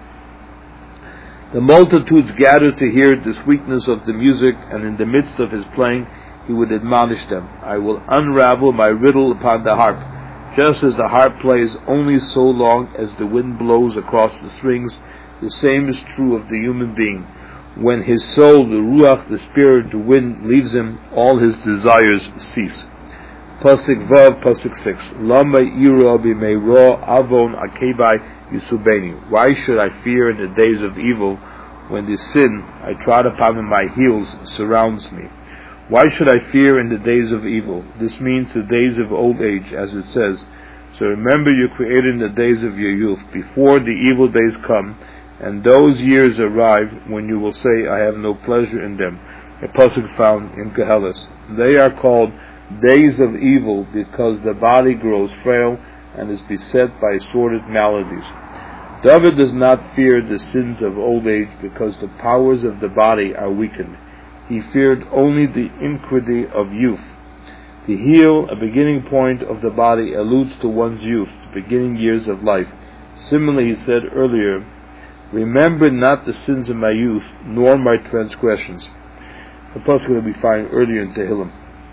The multitudes gathered to hear the sweetness of the music, and in the midst of his playing, he would admonish them. I will unravel my riddle upon the harp. Just as the harp plays only so long as the wind blows across the strings, the same is true of the human being. When his soul, the ruach, the spirit, the wind, leaves him, all his desires cease. Pasuk Vav, Pasuk six. Lama iro b'meiro avon akebai yisubeni. Why should I fear in the days of evil, when the sin I trod upon in my heels surrounds me? Why should I fear in the days of evil? This means the days of old age, as it says. So remember you created in the days of your youth, before the evil days come, and those years arrive when you will say, I have no pleasure in them. A pasuk found in Koheles. They are called days of evil because the body grows frail and is beset by assorted maladies. David does not fear the sins of old age because the powers of the body are weakened. He feared only the iniquity of youth. The heel, a beginning point of the body, alludes to one's youth, the beginning years of life. Similarly, he said earlier, remember not the sins of my youth, nor my transgressions. The pasuk that we find earlier in Tehillim.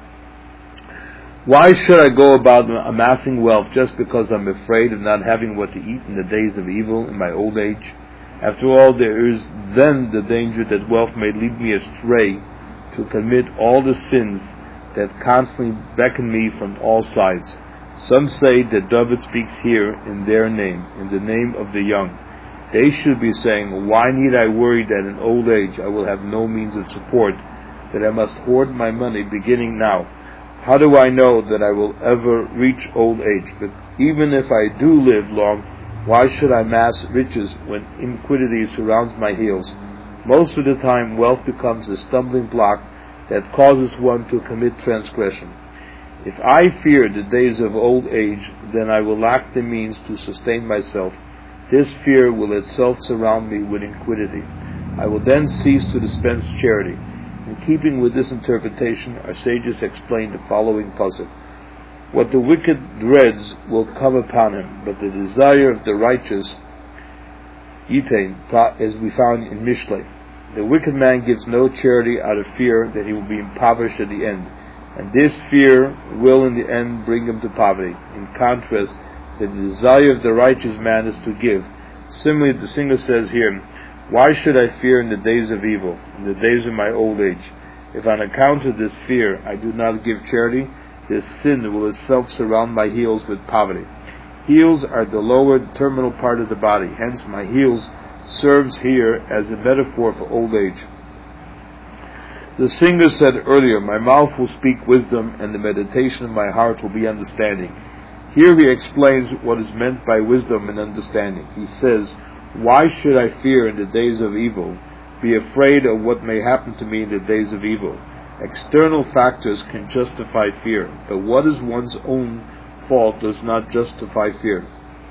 Why should I go about amassing wealth just because I'm afraid of not having what to eat in the days of evil in my old age? After all, there is then the danger that wealth may lead me astray to commit all the sins that constantly beckon me from all sides. Some say that David speaks here in their name, in the name of the young. They should be saying, why need I worry that in old age I will have no means of support, that I must hoard my money beginning now? How do I know that I will ever reach old age? But even if I do live long, why should I amass riches when iniquity surrounds my heels? Most of the time, wealth becomes a stumbling block that causes one to commit transgression. If I fear the days of old age, then I will lack the means to sustain myself. This fear will itself surround me with iniquity. I will then cease to dispense charity. In keeping with this interpretation, our sages explain the following pasuk. What the wicked dreads will come upon him, but the desire of the righteous, yitain, as we found in Mishlei. The wicked man gives no charity out of fear that he will be impoverished at the end, and this fear will in the end bring him to poverty. In contrast, the desire of the righteous man is to give. Similarly, the singer says here, why should I fear in the days of evil, in the days of my old age? If on account of this fear I do not give charity, this sin will itself surround my heels with poverty. Heels are the lower terminal part of the body, hence my heels serves here as a metaphor for old age. The singer said earlier, my mouth will speak wisdom and the meditation of my heart will be understanding. Here he explains what is meant by wisdom and understanding. He says, Why should I fear in the days of evil, be afraid of what may happen to me in the days of evil? External factors can justify fear, but what is one's own fault does not justify fear.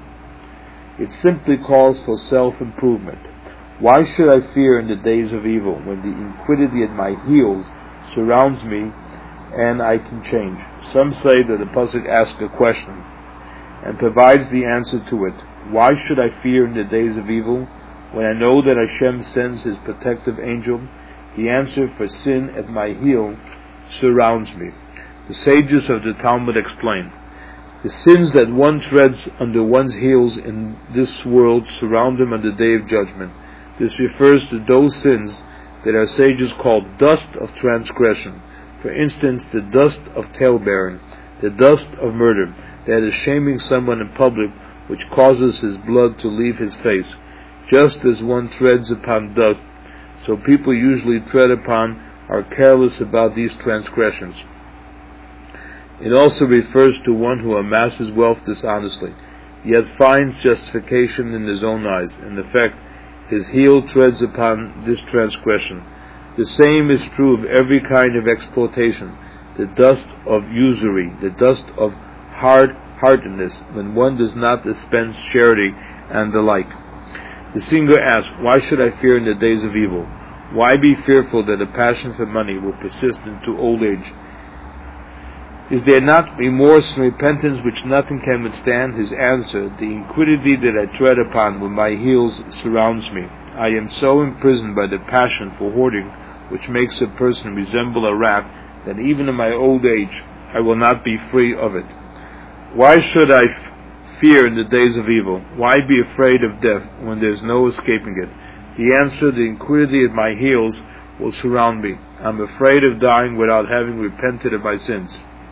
It simply calls for self-improvement. Why should I fear in the days of evil, when the iniquity at my heels surrounds me and I can change? Some say that the pasuk asks a question and provides the answer to it. Why should I fear in the days of evil, when I know that Hashem sends His protective angel? The answer: for sin at my heel surrounds me. The sages of the Talmud explain, the sins that one treads under one's heels in this world surround him on the day of judgment. This refers to those sins that our sages call dust of transgression. For instance, the dust of tale-bearing, the dust of murder, that is shaming someone in public, which causes his blood to leave his face. Just as one treads upon dust, so people usually tread upon, are careless about these transgressions. It also refers to one who amasses wealth dishonestly, yet finds justification in his own eyes. In effect, his heel treads upon this transgression. The same is true of every kind of exploitation, the dust of usury, the dust of hard-heartedness, when one does not dispense charity, and the like. The singer asks, why should I fear in the days of evil? Why be fearful that a passion for money will persist into old age? Is there not remorse and repentance which nothing can withstand? His answer: the iniquity that I tread upon when my heels surrounds me. I am so imprisoned by the passion for hoarding, which makes a person resemble a rat, that even in my old age I will not be free of it. Why should I f- fear in the days of evil? Why be afraid of death when there is no escaping it? The answer: the iniquity at my heels will surround me. I am afraid of dying without having repented of my sins.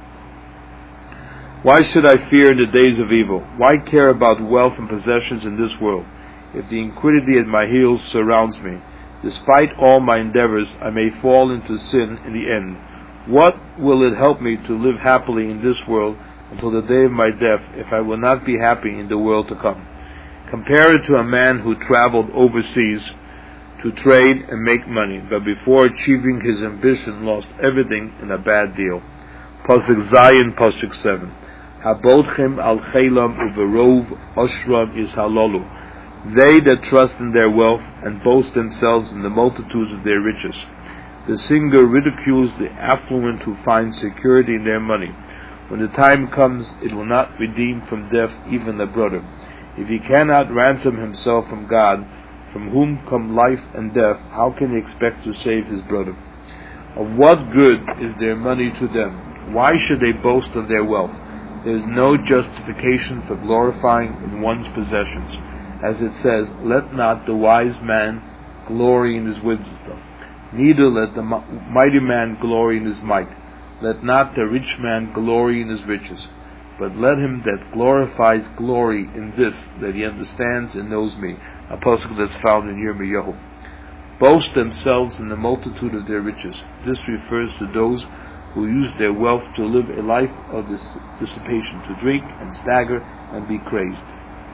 Why should I fear in the days of evil? Why care about wealth and possessions in this world, if the iniquity at my heels surrounds me? Despite all my endeavors, I may fall into sin in the end. What will it help me to live happily in this world until the day of my death, if I will not be happy in the world to come? Compare it to a man who traveled overseas to trade and make money, but before achieving his ambition lost everything in a bad deal. Pasuk Zayin, Pasuk seven. Habodchem al chelam uberov oshram is halolu. They that trust in their wealth and boast themselves in the multitudes of their riches. The singer ridicules the affluent who find security in their money. When the time comes, it will not redeem from death even a brother. If he cannot ransom himself from God, from whom come life and death, how can he expect to save his brother? Of what good is their money to them? Why should they boast of their wealth? There is no justification for glorifying in one's possessions. As it says, let not the wise man glory in his wisdom, neither let the mighty man glory in his might. Let not the rich man glory in his riches, but let him that glorifies glory in this, that he understands and knows me. A pasuk that's found in Yirmiyahu. Boast themselves in the multitude of their riches. This refers to those who use their wealth to live a life of dissipation, to drink and stagger and be crazed.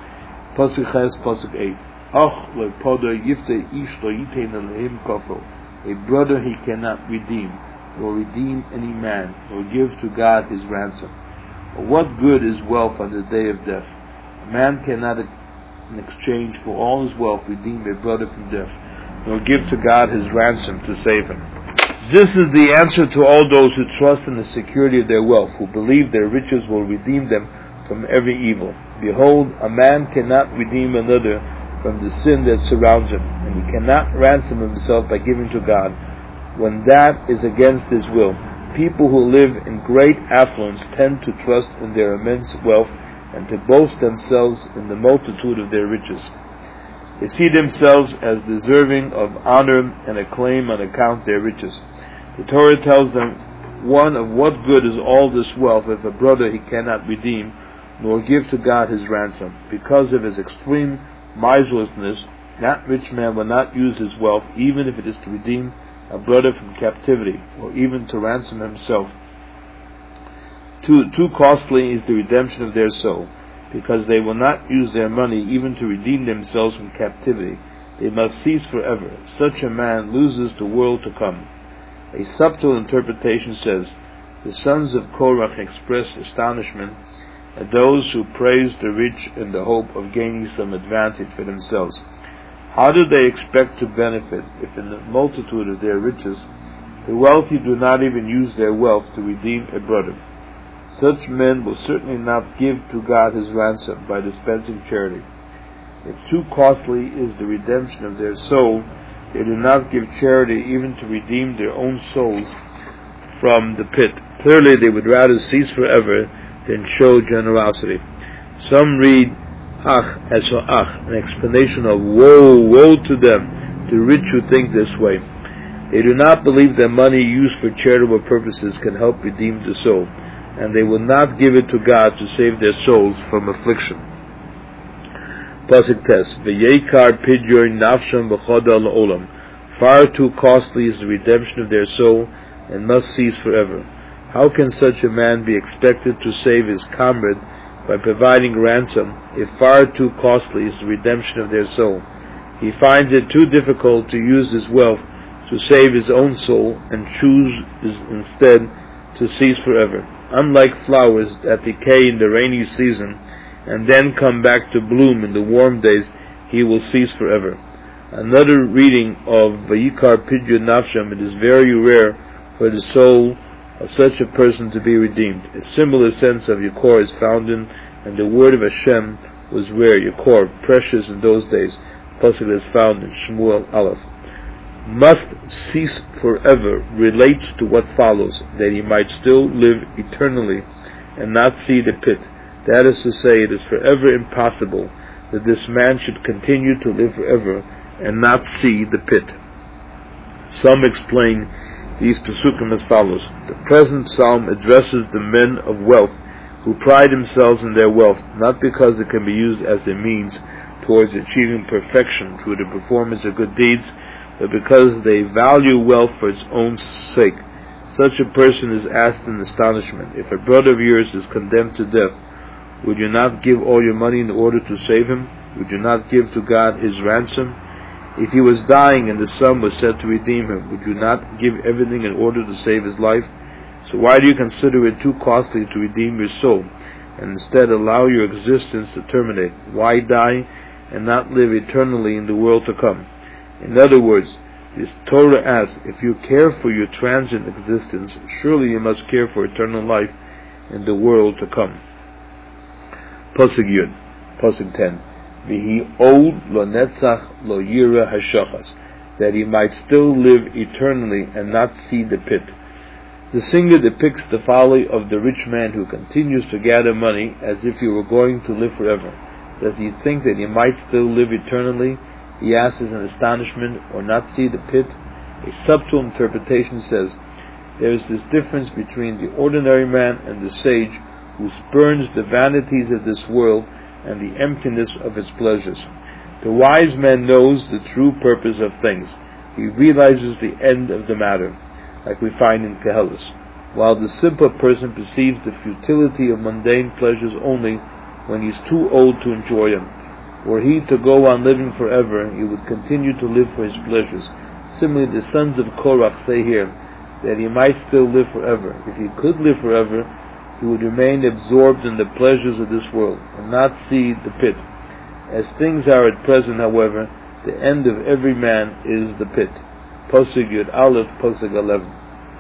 Pasuk Ches, Pasuk eight. Ach lepoda yifte ish lo yitein aleim kafo. A brother he cannot redeem, nor redeem any man, nor give to God his ransom. But what good is wealth on the day of death? A man cannot, in exchange for all his wealth, redeem a brother from death, nor give to God his ransom to save him. This is the answer to all those who trust in the security of their wealth, who believe their riches will redeem them from every evil. Behold, a man cannot redeem another from the sin that surrounds him, and he cannot ransom himself by giving to God, when that is against his will. People who live in great affluence tend to trust in their immense wealth and to boast themselves in the multitude of their riches. They see themselves as deserving of honor and acclaim on account of their riches. The Torah tells them, one, of what good is all this wealth if a brother he cannot redeem, nor give to God his ransom? Because of his extreme miserliness, that rich man will not use his wealth, even if it is to redeem a brother from captivity, or even to ransom himself. Too, too costly is the redemption of their soul. because they will not use their money even to redeem themselves from captivity. They must cease forever. Such a man loses the world to come. A subtle interpretation says, the sons of Korach express astonishment at those who praise the rich in the hope of gaining some advantage for themselves. How do they expect to benefit if in the multitude of their riches the wealthy do not even use their wealth to redeem a brother? Such men will certainly not give to God his ransom by dispensing charity. If too costly is the redemption of their soul, they do not give charity even to redeem their own souls from the pit. Clearly, they would rather cease forever than show generosity. Some read ach as ach, an explanation of woe, woe to them, the rich who think this way. They do not believe that money used for charitable purposes can help redeem the soul, and they will not give it to God to save their souls from affliction. Pasuk Tes, V'yekar pidyon nafsham v'chodal olam. Far too costly is the redemption of their soul, and must cease forever. How can such a man be expected to save his comrade by providing ransom, if far too costly is the redemption of their soul? He finds it too difficult to use his wealth to save his own soul, and chooses instead to cease forever. Unlike flowers that decay in the rainy season and then come back to bloom in the warm days, he will cease forever. Another reading of Vayikar Pidyon Nafsham, it is very rare for the soul of such a person to be redeemed. A similar sense of Yakor is found in, and the word of Hashem was rare, Yakor, precious in those days. Pasuk is found in Shmuel Aleph. Must cease forever relates to what follows, that he might still live eternally and not see the pit. That is to say, it is forever impossible that this man should continue to live forever and not see the pit. Some explain these Pesukim as follows. The present psalm addresses the men of wealth who pride themselves in their wealth, not because it can be used as a means towards achieving perfection through the performance of good deeds, but because they value wealth for its own sake. Such a person is asked in astonishment, if a brother of yours is condemned to death, would you not give all your money in order to save him? Would you not give to God his ransom? If he was dying and the sum was said to redeem him, would you not give everything in order to save his life? So why do you consider it too costly to redeem your soul, and instead allow your existence to terminate? Why die and not live eternally in the world to come? In other words, this Torah asks, if you care for your transient existence, surely you must care for eternal life in the world to come. Pasuk Yud, Pasuk ten. V'hi od lo netzach lo yira hashachas, that he might still live eternally and not see the pit. The singer depicts the folly of the rich man who continues to gather money as if he were going to live forever. Does he think that he might still live eternally? He asks in astonishment, or not see the pit? A subtle interpretation says, there is this difference between the ordinary man and the sage who spurns the vanities of this world and the emptiness of its pleasures. The wise man knows the true purpose of things. He realizes the end of the matter, like we find in Kehelis, while the simple person perceives the futility of mundane pleasures only when he is too old to enjoy them. Were he to go on living forever, he would continue to live for his pleasures. Similarly, the sons of Korach say here that he might still live forever. If he could live forever, he would remain absorbed in the pleasures of this world and not see the pit. As things are at present, however, the end of every man is the pit. Pasuk Yud Aleph, Pasuk eleven.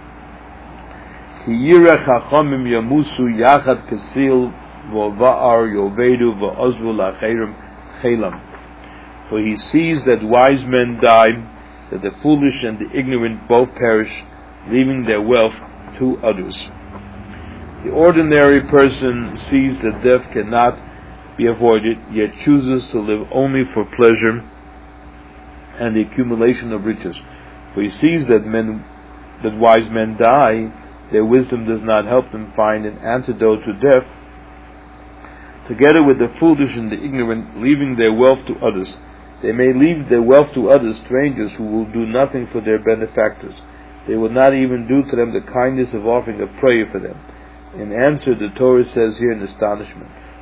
Ki yirech hachamim yamusu yachad kesil v'va'ar yovedu v'ozvu la'cheirim chelam. For he sees that wise men die, that the foolish and the ignorant both perish, leaving their wealth to others. The ordinary person sees that death cannot be avoided, yet chooses to live only for pleasure and the accumulation of riches. For he sees that men, that wise men die, their wisdom does not help them find an antidote to death. Together with the foolish and the ignorant, leaving their wealth to others. They may leave their wealth to others, strangers who will do nothing for their benefactors. They will not even do to them the kindness of offering a prayer for them. In answer, the Torah says here in astonishment,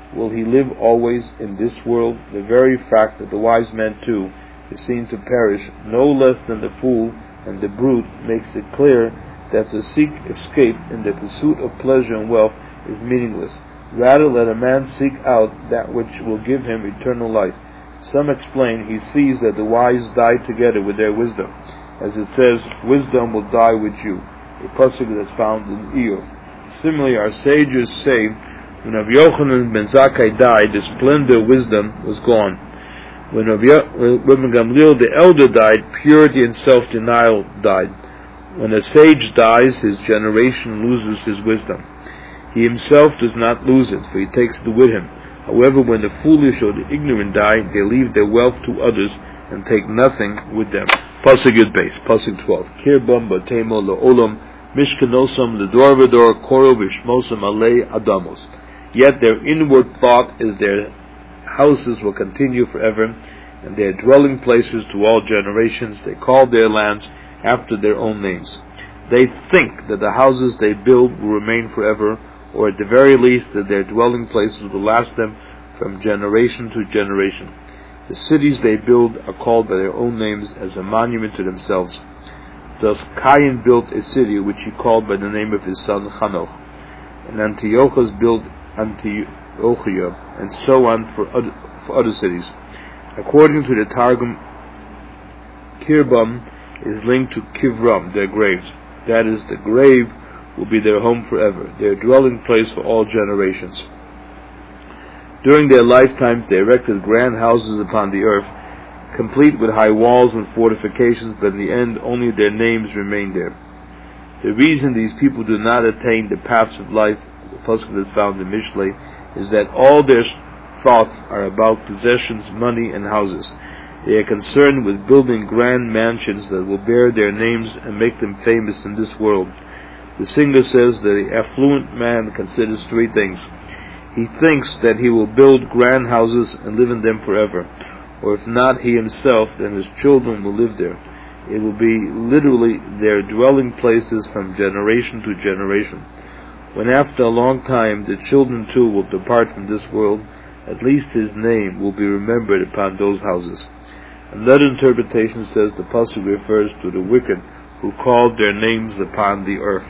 Will he live always in this world? The very fact that the wise man too is seen to perish no less than the fool and the brute makes it clear that to seek escape in the pursuit of pleasure and wealth is meaningless. Rather, let a man seek out that which will give him eternal life. Some explain he sees that the wise die together with their wisdom, as it says, wisdom will die with you, a pasuk that's found in Iyov. Similarly, our sages say, when Rabbi Yochanan ben Zakkai died, the splendor of wisdom was gone. When Rabbi Gamliel the elder died, purity and self-denial died. When a sage dies, his generation loses his wisdom. He himself does not lose it, for he takes it with him. However, when the foolish or the ignorant die, they leave their wealth to others and take nothing with them. Pasuk Yud Beis, Pasuk twelve. Kirbam batemo le'olam, mishkanosam l'dor koro b'shmosam alei adamos. Yet their inward thought is their houses will continue forever, and their dwelling places to all generations. They call their lands after their own names. They think that the houses they build will remain forever, or at the very least that their dwelling places will last them from generation to generation. The cities they build are called by their own names as a monument to themselves. Thus Cain built a city which he called by the name of his son Chanoch, and Antiochus built Antiochia, and so on for other, for other cities. According to the Targum, Kirbam is linked to Kivram, their graves. That is, the grave will be their home forever, their dwelling place for all generations. During their lifetimes they erected grand houses upon the earth, complete with high walls and fortifications, but in the end only their names remain there. The reason these people do not attain the paths of life, the pasuk that is found in Mishlei, is that all their thoughts are about possessions, money, and houses. They are concerned with building grand mansions that will bear their names and make them famous in this world. The singer says that the affluent man considers three things. He thinks that he will build grand houses and live in them forever, or if not he himself, then his children will live there. It will be literally their dwelling places from generation to generation. When after a long time the children too will depart from this world, at least his name will be remembered upon those houses. Another interpretation says the pasuk refers to the wicked who called their names upon the earth.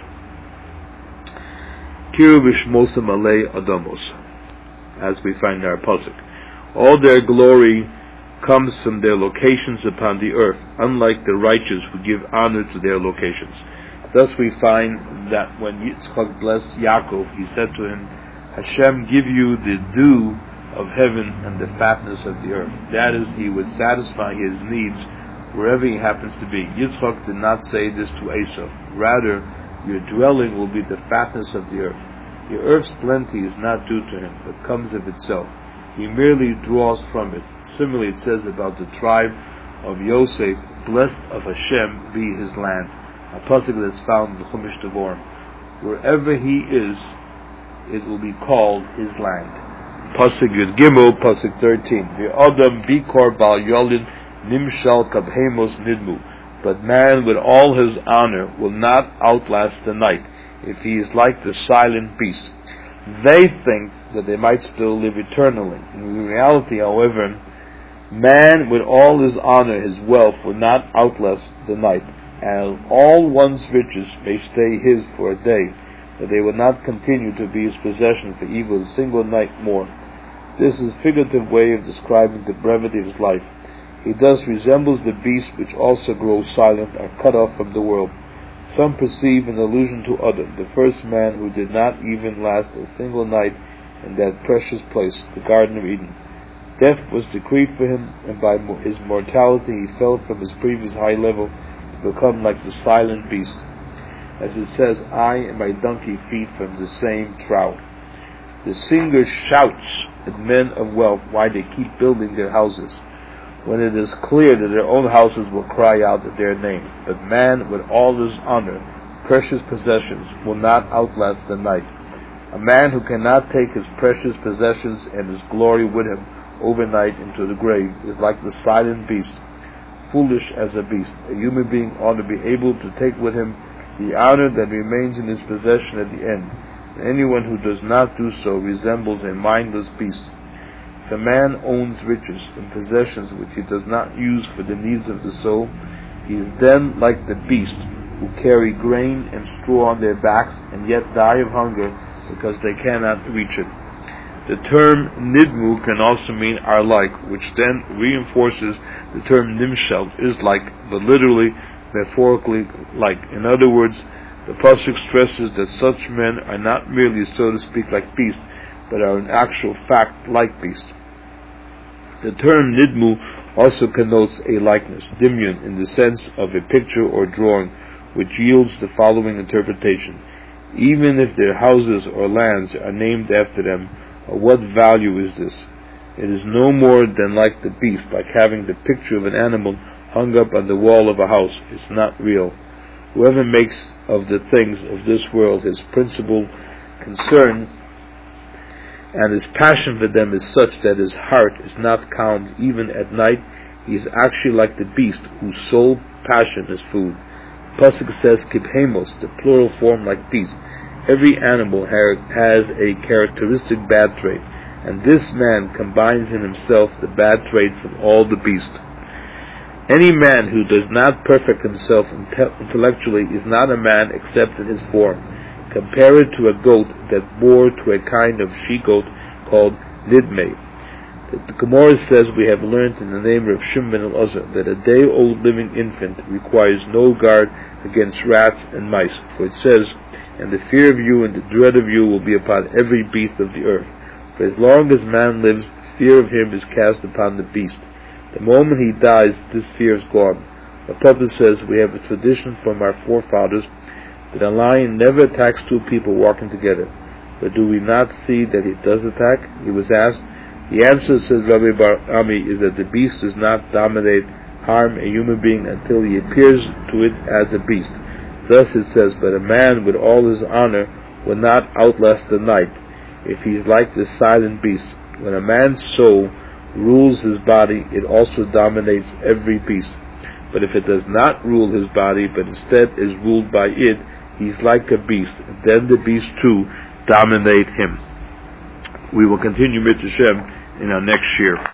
Kiru b'shmosam alei adamos, as we find in our pasuk. All their glory comes from their locations upon the earth, unlike the righteous who give honor to their locations. Thus we find that when Yitzchak blessed Yaakov, he said to him, Hashem give you the dew of heaven and the fatness of the earth. That is, he would satisfy his needs wherever he happens to be. Yitzchak did not say this to Esau. Rather, your dwelling will be the fatness of the earth. The earth's plenty is not due to him, but comes of itself. He merely draws from it. Similarly, it says about the tribe of Yosef, blessed of Hashem be his land. A pasuk that's found in the Chumash Devarim. Wherever he is, it will be called his land. Pasuk Yud Gimel, Pasuk thirteen. V'adam bikor bal yolin nimshal kabhemos nidmu. But man with all his honor will not outlast the night, if he is like the silent beast. They think that they might still live eternally. In reality, however, man with all his honor, his wealth, will not outlast the night, and all one's riches may stay his for a day, but they will not continue to be his possession for even a single night more. This is a figurative way of describing the brevity of his life. He thus resembles the beast which also grows silent or cut off from the world. Some perceive an allusion to Adam, the first man who did not even last a single night in that precious place, the Garden of Eden. Death was decreed for him, and by his mortality he fell from his previous high level to become like the silent beast. As it says, I and my donkey feed from the same trough. The singer shouts at men of wealth why they keep building their houses, when it is clear that their own houses will cry out at their names. But man, with all his honor, precious possessions, will not outlast the night. A man who cannot take his precious possessions and his glory with him overnight into the grave is like the silent beast, foolish as a beast. A human being ought to be able to take with him the honor that remains in his possession at the end. Anyone who does not do so resembles a mindless beast. If a man owns riches and possessions which he does not use for the needs of the soul, he is then like the beast who carry grain and straw on their backs and yet die of hunger because they cannot reach it. The term nidmu can also mean are like, which then reinforces the term nimshel, is like, but literally, metaphorically like. In other words, the pasuk stresses that such men are not merely, so to speak, like beasts, but are in actual fact like beasts. The term nidmu also connotes a likeness, dimyon, in the sense of a picture or drawing, which yields the following interpretation. Even if their houses or lands are named after them, of what value is this? It is no more than like the beast, like having the picture of an animal hung up on the wall of a house. It's not real. Whoever makes of the things of this world his principal concern, and his passion for them is such that his heart is not calmed even at night, he is actually like the beast whose sole passion is food. Pasuk says kiphemos, the plural form like beast. Every animal has a characteristic bad trait, and this man combines in himself the bad traits of all the beasts. Any man who does not perfect himself intellectually is not a man except in his form. Compare it to a goat that bore to a kind of she-goat called nidme. The, the Gemara says we have learned in the name of Shimon el-Azar that a day-old living infant requires no guard against rats and mice, for it says, and the fear of you and the dread of you will be upon every beast of the earth. For as long as man lives, fear of him is cast upon the beast. The moment he dies, this fear is gone. The Prophet says we have a tradition from our forefathers that a lion never attacks two people walking together. But do we not see that he does attack? He was asked. The answer, says Rabbi Bar Ami, is that the beast does not dominate, harm a human being until he appears to it as a beast. Thus it says, but a man with all his honor will not outlast the night, if he is like the silent beast. When a man's soul rules his body, it also dominates every beast. But if it does not rule his body, but instead is ruled by it, he is like a beast. And then the beast too dominate him. We will continue Mitzvah Shem in our next year.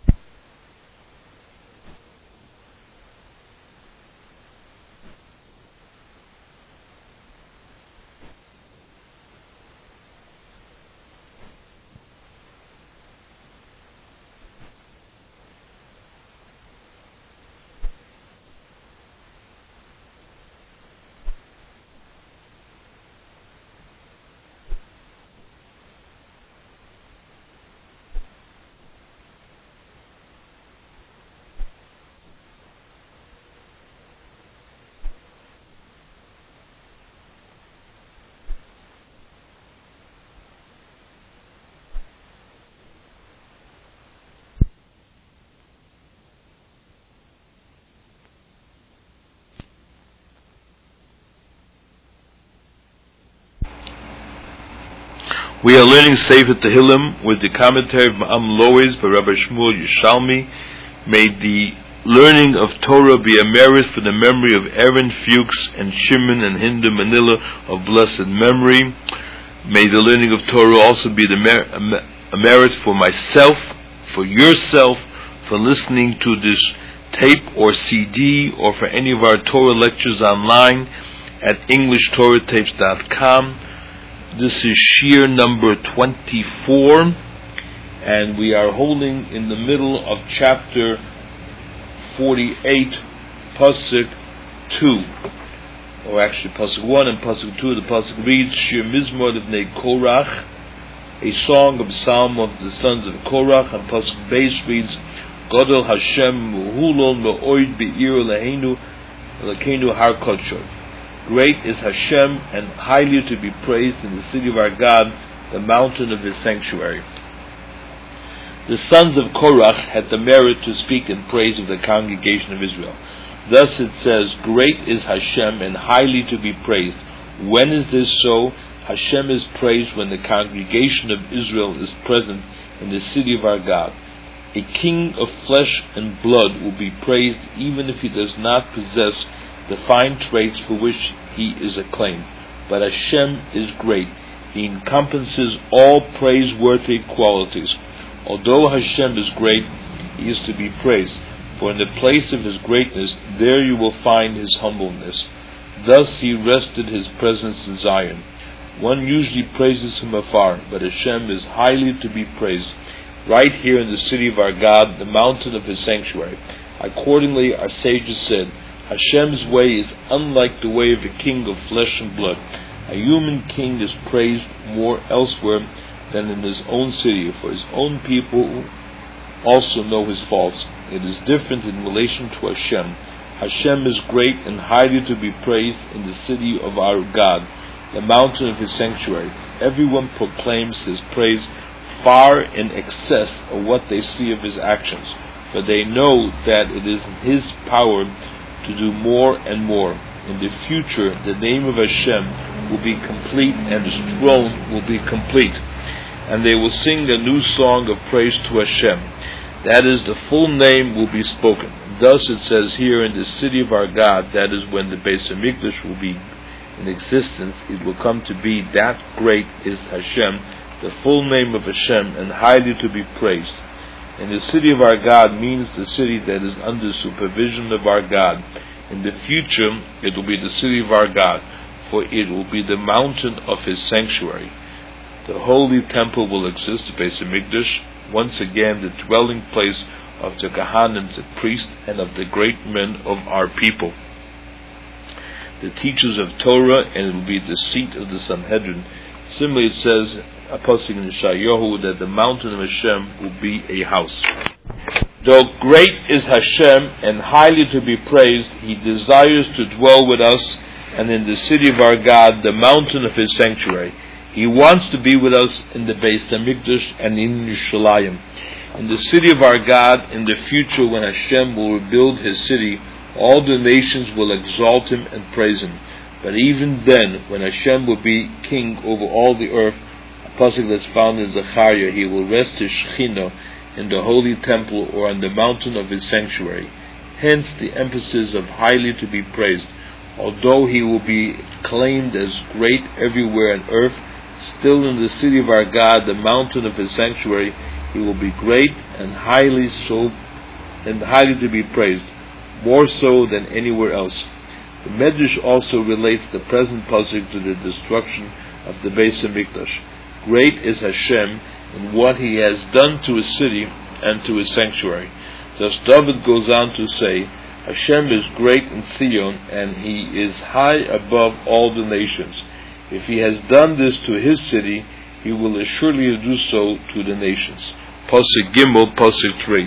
We are learning Sefer Tehillim with the commentary of Ma'am Lois by Rabbi Shmuel Yerushalmi. May the learning of Torah be a merit for the memory of Aaron Fuchs and Shimon and Hinda Manila of blessed memory. May the learning of Torah also be the mer- a merit for myself, for yourself, for listening to this tape or C D, or for any of our Torah lectures online at english torah tapes dot com. This is Shir number twenty-four, and we are holding in the middle of chapter forty-eight, Pasuk two. Or actually Pasuk one and Pasuk two. The Pasuk reads, Shir Mizmor Livnei Korach, a song of psalm of the sons of Korach, and Pasuk Beis reads, Godel Hashem Muhulol Me'oid Be'ir Leheinu Lekeinu Har Kodshot. Great is Hashem and highly to be praised in the city of our God, the mountain of His sanctuary. The sons of Korach had the merit to speak in praise of the congregation of Israel. Thus it says, Great is Hashem and highly to be praised. When is this so? Hashem is praised when the congregation of Israel is present in the city of our God. A king of flesh and blood will be praised even if he does not possess the fine traits for which he is acclaimed. But Hashem is great. He encompasses all praiseworthy qualities. Although Hashem is great, He is to be praised, for in the place of His greatness, there you will find His humbleness. Thus He rested His presence in Zion. One usually praises Him afar, but Hashem is highly to be praised, right here in the city of our God, the mountain of His sanctuary. Accordingly, our sages said, Hashem's way is unlike the way of a king of flesh and blood. A human king is praised more elsewhere than in his own city, for his own people also know his faults. It is different in relation to Hashem. Hashem is great and highly to be praised in the city of our God, the mountain of His sanctuary. Everyone proclaims His praise far in excess of what they see of His actions, for they know that it is in His power to do more and more. In the future, the name of Hashem will be complete and His throne will be complete. And they will sing a new song of praise to Hashem. That is, the full name will be spoken. Thus it says here, in the city of our God, that is when the Beis Hamikdash will be in existence, it will come to be that great is Hashem, the full name of Hashem, and highly to be praised. And the city of our God means the city that is under supervision of our God. In the future, it will be the city of our God, for it will be the mountain of His sanctuary. The holy temple will exist, the Beis Hamikdash, once again the dwelling place of the Kohanim, the priests, and of the great men of our people, the teachers of Torah, and it will be the seat of the Sanhedrin. Similarly, it says, a pasuk in Yeshayahu, that the mountain of Hashem will be a house. Though great is Hashem and highly to be praised, He desires to dwell with us, and in the city of our God, the mountain of His sanctuary. He wants to be with us in the Beis Hamikdash and in Yerushalayim. In the city of our God, in the future when Hashem will rebuild His city, all the nations will exalt Him and praise Him. But even then, when Hashem will be king over all the earth, a pasuk that's found in Zechariah, He will rest His Shekhinah in the holy temple or on the mountain of His sanctuary. Hence the emphasis of highly to be praised. Although He will be claimed as great everywhere on earth, still in the city of our God, the mountain of His sanctuary, He will be great and highly so, and highly to be praised, more so than anywhere else. The Medrash also relates the present pasuk to the destruction of the Beis Hamikdash. Great is Hashem in what He has done to His city and to His sanctuary. Thus David goes on to say, Hashem is great in Zion, and He is high above all the nations. If He has done this to His city, He will assuredly do so to the nations. Pasuk Gimel, Pasuk three.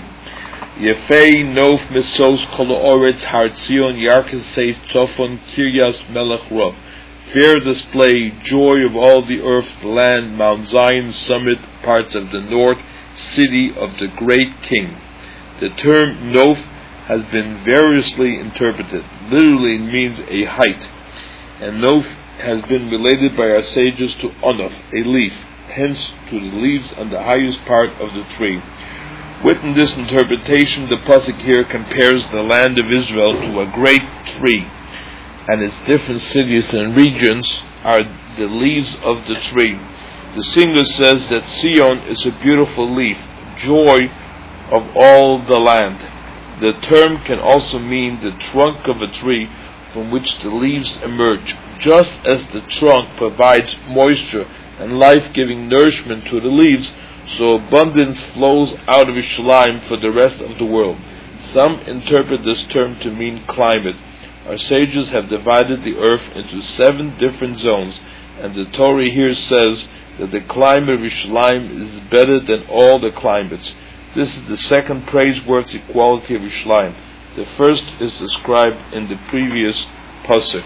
Yefei nof mesos kol haaretz har Tzion yarkes seif tzofon kiryas melech rav. Fair display, joy of all the earth, the land, Mount Zion, summit, parts of the north, city of the great king. The term nof has been variously interpreted. Literally it means a height, and nof has been related by our sages to onof, a leaf, hence to the leaves on the highest part of the tree. Within this interpretation, the pasuk here compares the land of Israel to a great tree, and its different cities and regions are the leaves of the tree. The singer says that Zion is a beautiful leaf, joy of all the land. The term can also mean the trunk of a tree from which the leaves emerge. Just as the trunk provides moisture and life-giving nourishment to the leaves, so abundance flows out of Yerushalayim for the rest of the world. Some interpret this term to mean climate. Our sages have divided the earth into seven different zones, and the Torah here says that the climate of Yerushalayim is better than all the climates. This is the second praiseworthy quality of Yerushalayim. The first is described in the previous pasuk.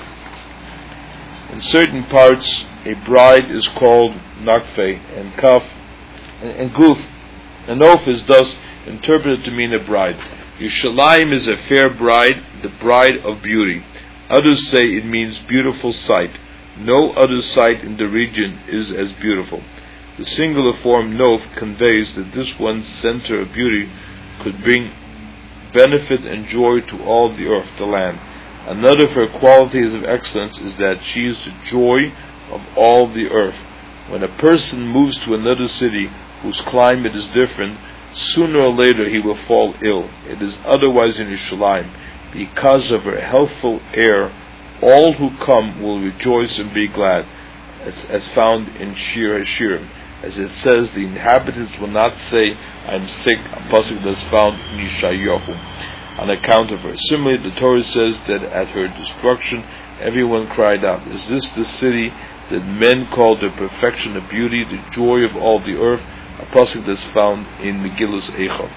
In certain parts, a bride is called Nakfe, and Kaf, and, and Guf, and Nof is thus interpreted to mean a bride. Yerushalayim is a fair bride, the bride of beauty. Others say it means beautiful sight. No other sight in the region is as beautiful. The singular form Nof conveys that this one center of beauty could bring benefit and joy to all the earth, the land. Another of her qualities of excellence is that she is the joy of all the earth. When a person moves to another city whose climate is different, sooner or later he will fall ill. It is otherwise in Yerushalayim. Because of her healthful air, all who come will rejoice and be glad, as, as found in Shir HaShirim. As it says, the inhabitants will not say, I am sick, a pasuk that's found in Yeshayahu, on account of her. Similarly, the Torah says that at her destruction, everyone cried out, is this the city that men call the perfection of beauty, the joy of all the earth? A pasuk that's found in Megillas Eicha.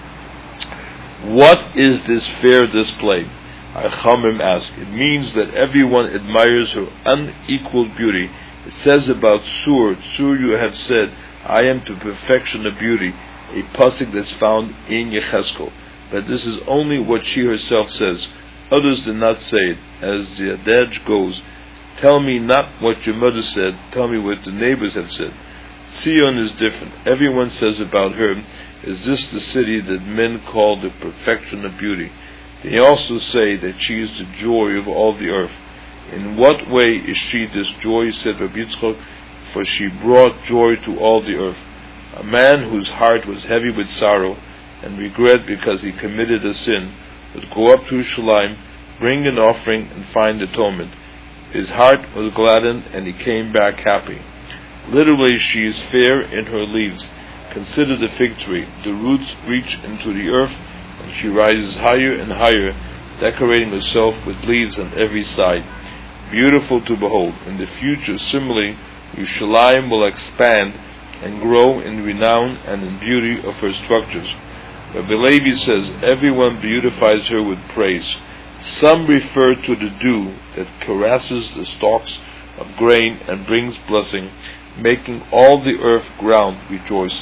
What is this fair display? Achamim ask. It means that everyone admires her unequaled beauty. It says about Sur, Sur you have said, I am to perfection of beauty, a pasuk that's found in Yecheskel. But this is only what she herself says. Others did not say it. As the adage goes, tell me not what your mother said, tell me what the neighbors have said. Zion is different. Everyone says about her, is this the city that men call the perfection of beauty? They also say that she is the joy of all the earth. In what way is she this joy, said Rabbi Yitzchok, for she brought joy to all the earth. A man whose heart was heavy with sorrow and regret because he committed a sin would go up to Yerushalayim, bring an offering, and find atonement. His heart was gladdened and he came back happy. Literally, she is fair in her leaves. Consider the fig tree. The roots reach into the earth, and she rises higher and higher, decorating herself with leaves on every side. Beautiful to behold. In the future, similarly, Yerushalayim will expand and grow in renown and in beauty of her structures. Rabbi Levi says, everyone beautifies her with praise. Some refer to the dew that caresses the stalks of grain and brings blessing, making all the earth ground rejoice.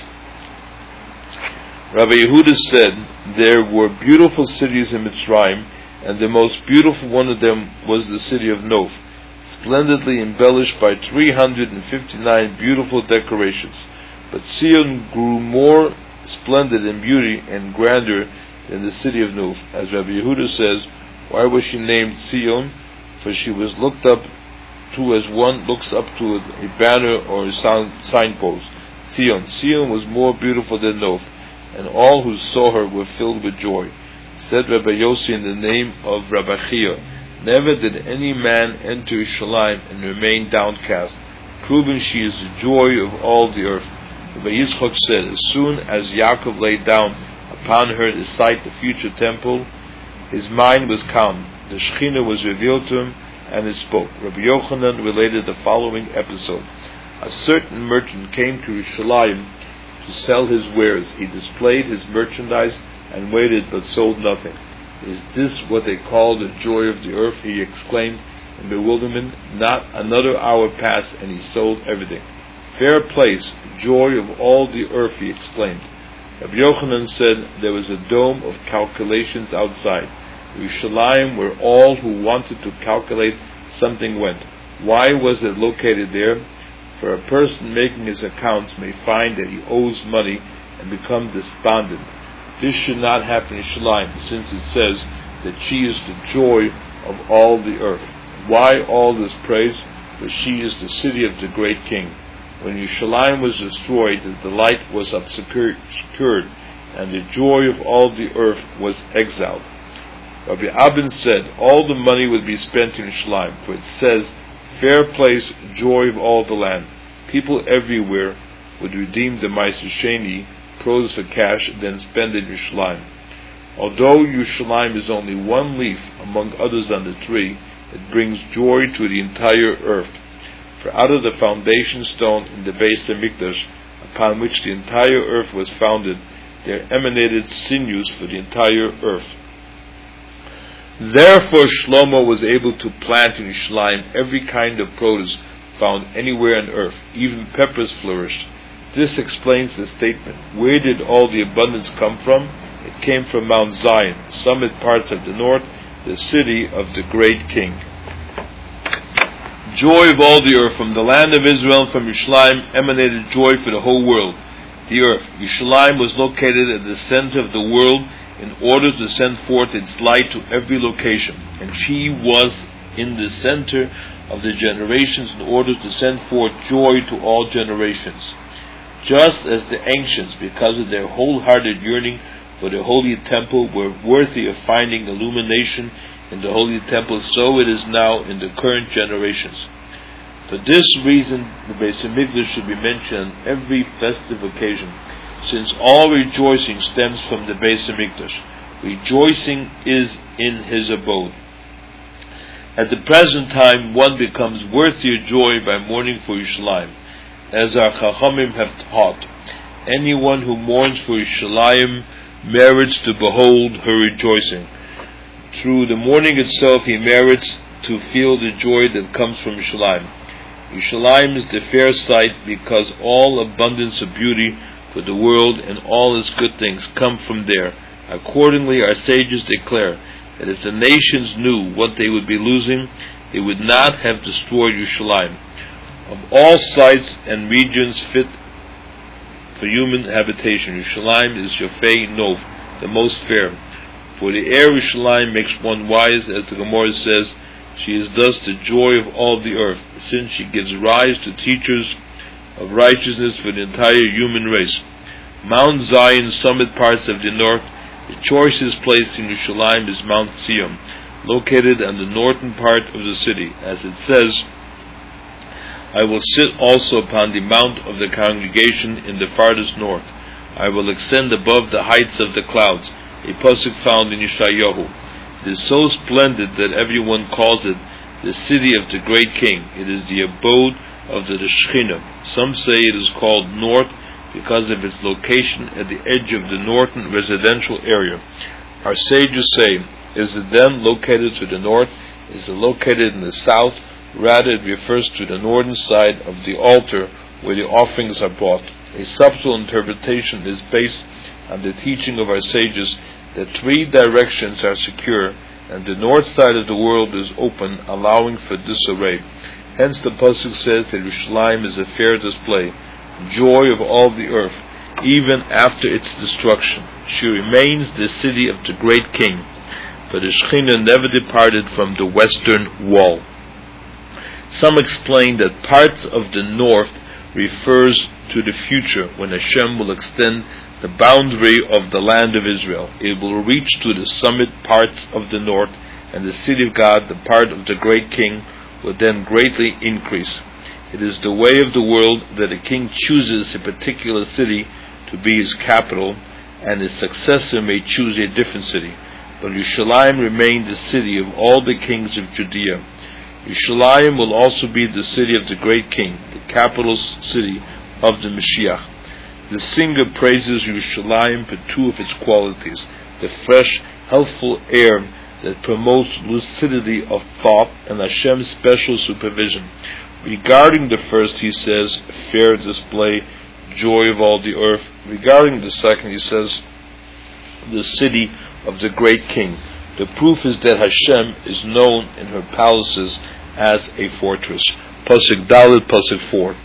Rabbi Yehuda said, there were beautiful cities in Mitzrayim, and the most beautiful one of them was the city of Nov, splendidly embellished by three hundred fifty-nine beautiful decorations. But Zion grew more splendid in beauty and grandeur than the city of Nov. As Rabbi Yehuda says, why was she named Zion? For she was looked up to as one looks up to a banner or a signpost. Zion. Zion was more beautiful than Nov, and all who saw her were filled with joy. Said Rabbi Yossi in the name of Rabbi Chia, never did any man enter Yerushalayim and remain downcast, proving she is the joy of all the earth. Rabbi Yitzchok said, as soon as Yaakov laid down upon her to sight the future temple, his mind was calm. The Shekhinah was revealed to him, and it spoke. Rabbi Yochanan related the following episode. A certain merchant came to Yerushalayim to sell his wares. He displayed his merchandise and waited, but sold nothing. Is this what they call the joy of the earth? He exclaimed in bewilderment. Not another hour passed, and he sold everything. Fair place, joy of all the earth, he exclaimed. Rabbi Yochanan said there was a dome of calculations outside Yerushalayim, where all who wanted to calculate something went. Why was it located there? For a person making his accounts may find that he owes money and become despondent. This should not happen in Yerushalayim, since it says that she is the joy of all the earth. Why all this praise? For she is the city of the great king. When Yerushalayim was destroyed, the light was obscured, and the joy of all the earth was exiled. Rabbi Abin said, all the money would be spent in Yerushalayim, for it says, fair place, joy of all the land. People everywhere would redeem the Ma'aser Sheni, produce for cash, then spend it in Yerushalayim. Although Yerushalayim is only one leaf among others on the tree, it brings joy to the entire earth. For out of the foundation stone in the Beis HaMikdash, upon which the entire earth was founded, there emanated sinews for the entire earth. Therefore Shlomo was able to plant in Yerushalayim every kind of produce found anywhere on earth. Even peppers flourished. This explains the statement. Where did all the abundance come from? It came from Mount Zion, summit parts of the north, the city of the great king. Joy of all the earth. From the land of Israel, from Yerushalayim, emanated joy for the whole world. The earth. Yerushalayim was located at the center of the world in order to send forth its light to every location, and she was in the center of the generations in order to send forth joy to all generations. Just as the ancients, because of their wholehearted yearning for the holy temple, were worthy of finding illumination in the holy temple, so it is now in the current generations. For this reason, the Beis Hamikdash should be mentioned on every festive occasion, since all rejoicing stems from the Beis Hamikdash. Rejoicing is in his abode. At the present time, one becomes worthy of joy by mourning for Yerushalayim, as our Chachamim have taught. Anyone who mourns for Yerushalayim merits to behold her rejoicing. Through the mourning itself, he merits to feel the joy that comes from Yerushalayim. Yerushalayim is the fair sight because all abundance of beauty for the world and all its good things come from there. Accordingly, our sages declare that if the nations knew what they would be losing, they would not have destroyed Yerushalayim. Of all sites and regions fit for human habitation, Yerushalayim is Yafei Nov, the most fair. For the air Yerushalayim makes one wise, as the Gemara says, she is thus the joy of all the earth, since she gives rise to teachers of righteousness for the entire human race. Mount Zion, summit parts of the north, the choicest place in Yerushalayim is Mount Zion, located on the northern part of the city. As it says, I will sit also upon the mount of the congregation in the farthest north. I will extend above the heights of the clouds. A pasuk found in Yeshayahu. It is so splendid that everyone calls it the city of the great king. It is the abode of the Shekhinah. Some say it is called north because of its location at the edge of the northern residential area. Our sages say, is it then located to the north? Is it located in the south? Rather, it refers to the northern side of the altar where the offerings are brought. A subtle interpretation is based on the teaching of our sages that three directions are secure and the north side of the world is open, allowing for disarray. Hence the pasuk says that Yerushalayim is a fair display, joy of all the earth, even after its destruction. She remains the city of the great king, for the Shekhinah never departed from the western wall. Some explain that parts of the north refers to the future, when Hashem will extend the boundary of the land of Israel. It will reach to the summit parts of the north, and the city of God, the part of the great king, will then greatly increase. It is the way of the world that a king chooses a particular city to be his capital, and his successor may choose a different city. But Yerushalayim remained the city of all the kings of Judea. Yerushalayim will also be the city of the great king, the capital city of the Mashiach. The singer praises Yerushalayim for two of its qualities: the fresh, healthful air that promotes lucidity of thought and Hashem's special supervision. Regarding the first, he says, fair display, joy of all the earth. Regarding the second, he says, the city of the great king. The proof is that Hashem is known in her palaces as a fortress. Pasuk Dalet, Pasuk four.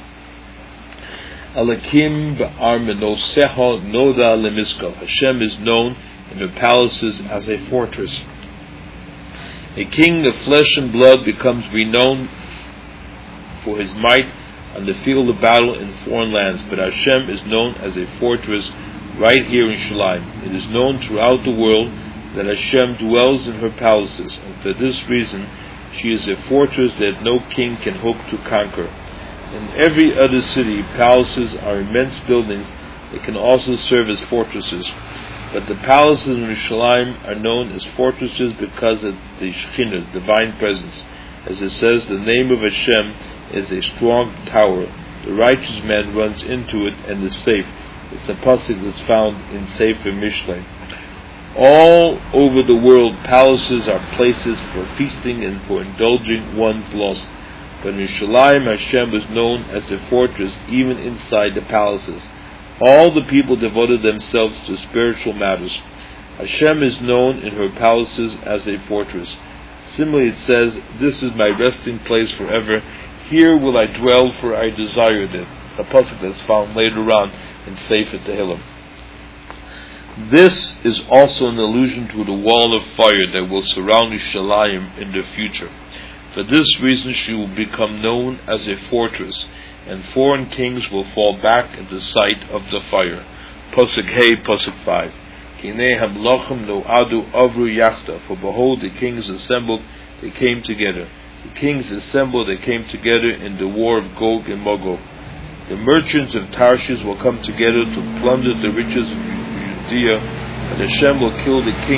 Alakim ba'armenoseha noda lemiskal. Hashem is known in her palaces as a fortress. A king of flesh and blood becomes renowned for his might on the field of battle in foreign lands, but Hashem is known as a fortress right here in Yerushalayim. It is known throughout the world that Hashem dwells in her palaces, and for this reason she is a fortress that no king can hope to conquer. In every other city, palaces are immense buildings that can also serve as fortresses, but the palaces in Yerushalayim are known as fortresses because of the Shekhinah, divine presence. As it says, the name of Hashem is a strong tower. The righteous man runs into it and is safe. It's a pasuk that's found in Sefer Mishlei. All over the world, palaces are places for feasting and for indulging one's lust. But in Yerushalayim, Hashem is known as a fortress even inside the palaces. All the people devoted themselves to spiritual matters. Hashem is known in her palaces as a fortress. Similarly, it says, this is my resting place forever. Here will I dwell, for I desired it. A pasuk that's found later on in Sefer Tehillim. This is also an allusion to the wall of fire that will surround Yerushalayim in the future. For this reason she will become known as a fortress, and foreign kings will fall back at the sight of the fire. Pasuk Hey, Pasuk five. Kinei hamlachim lo adu avru yachta. For behold, the kings assembled, they came together. The kings assembled, they came together in the war of Gog and Magog. The merchants of Tarshish will come together to plunder the riches of Judea, and Hashem will kill the king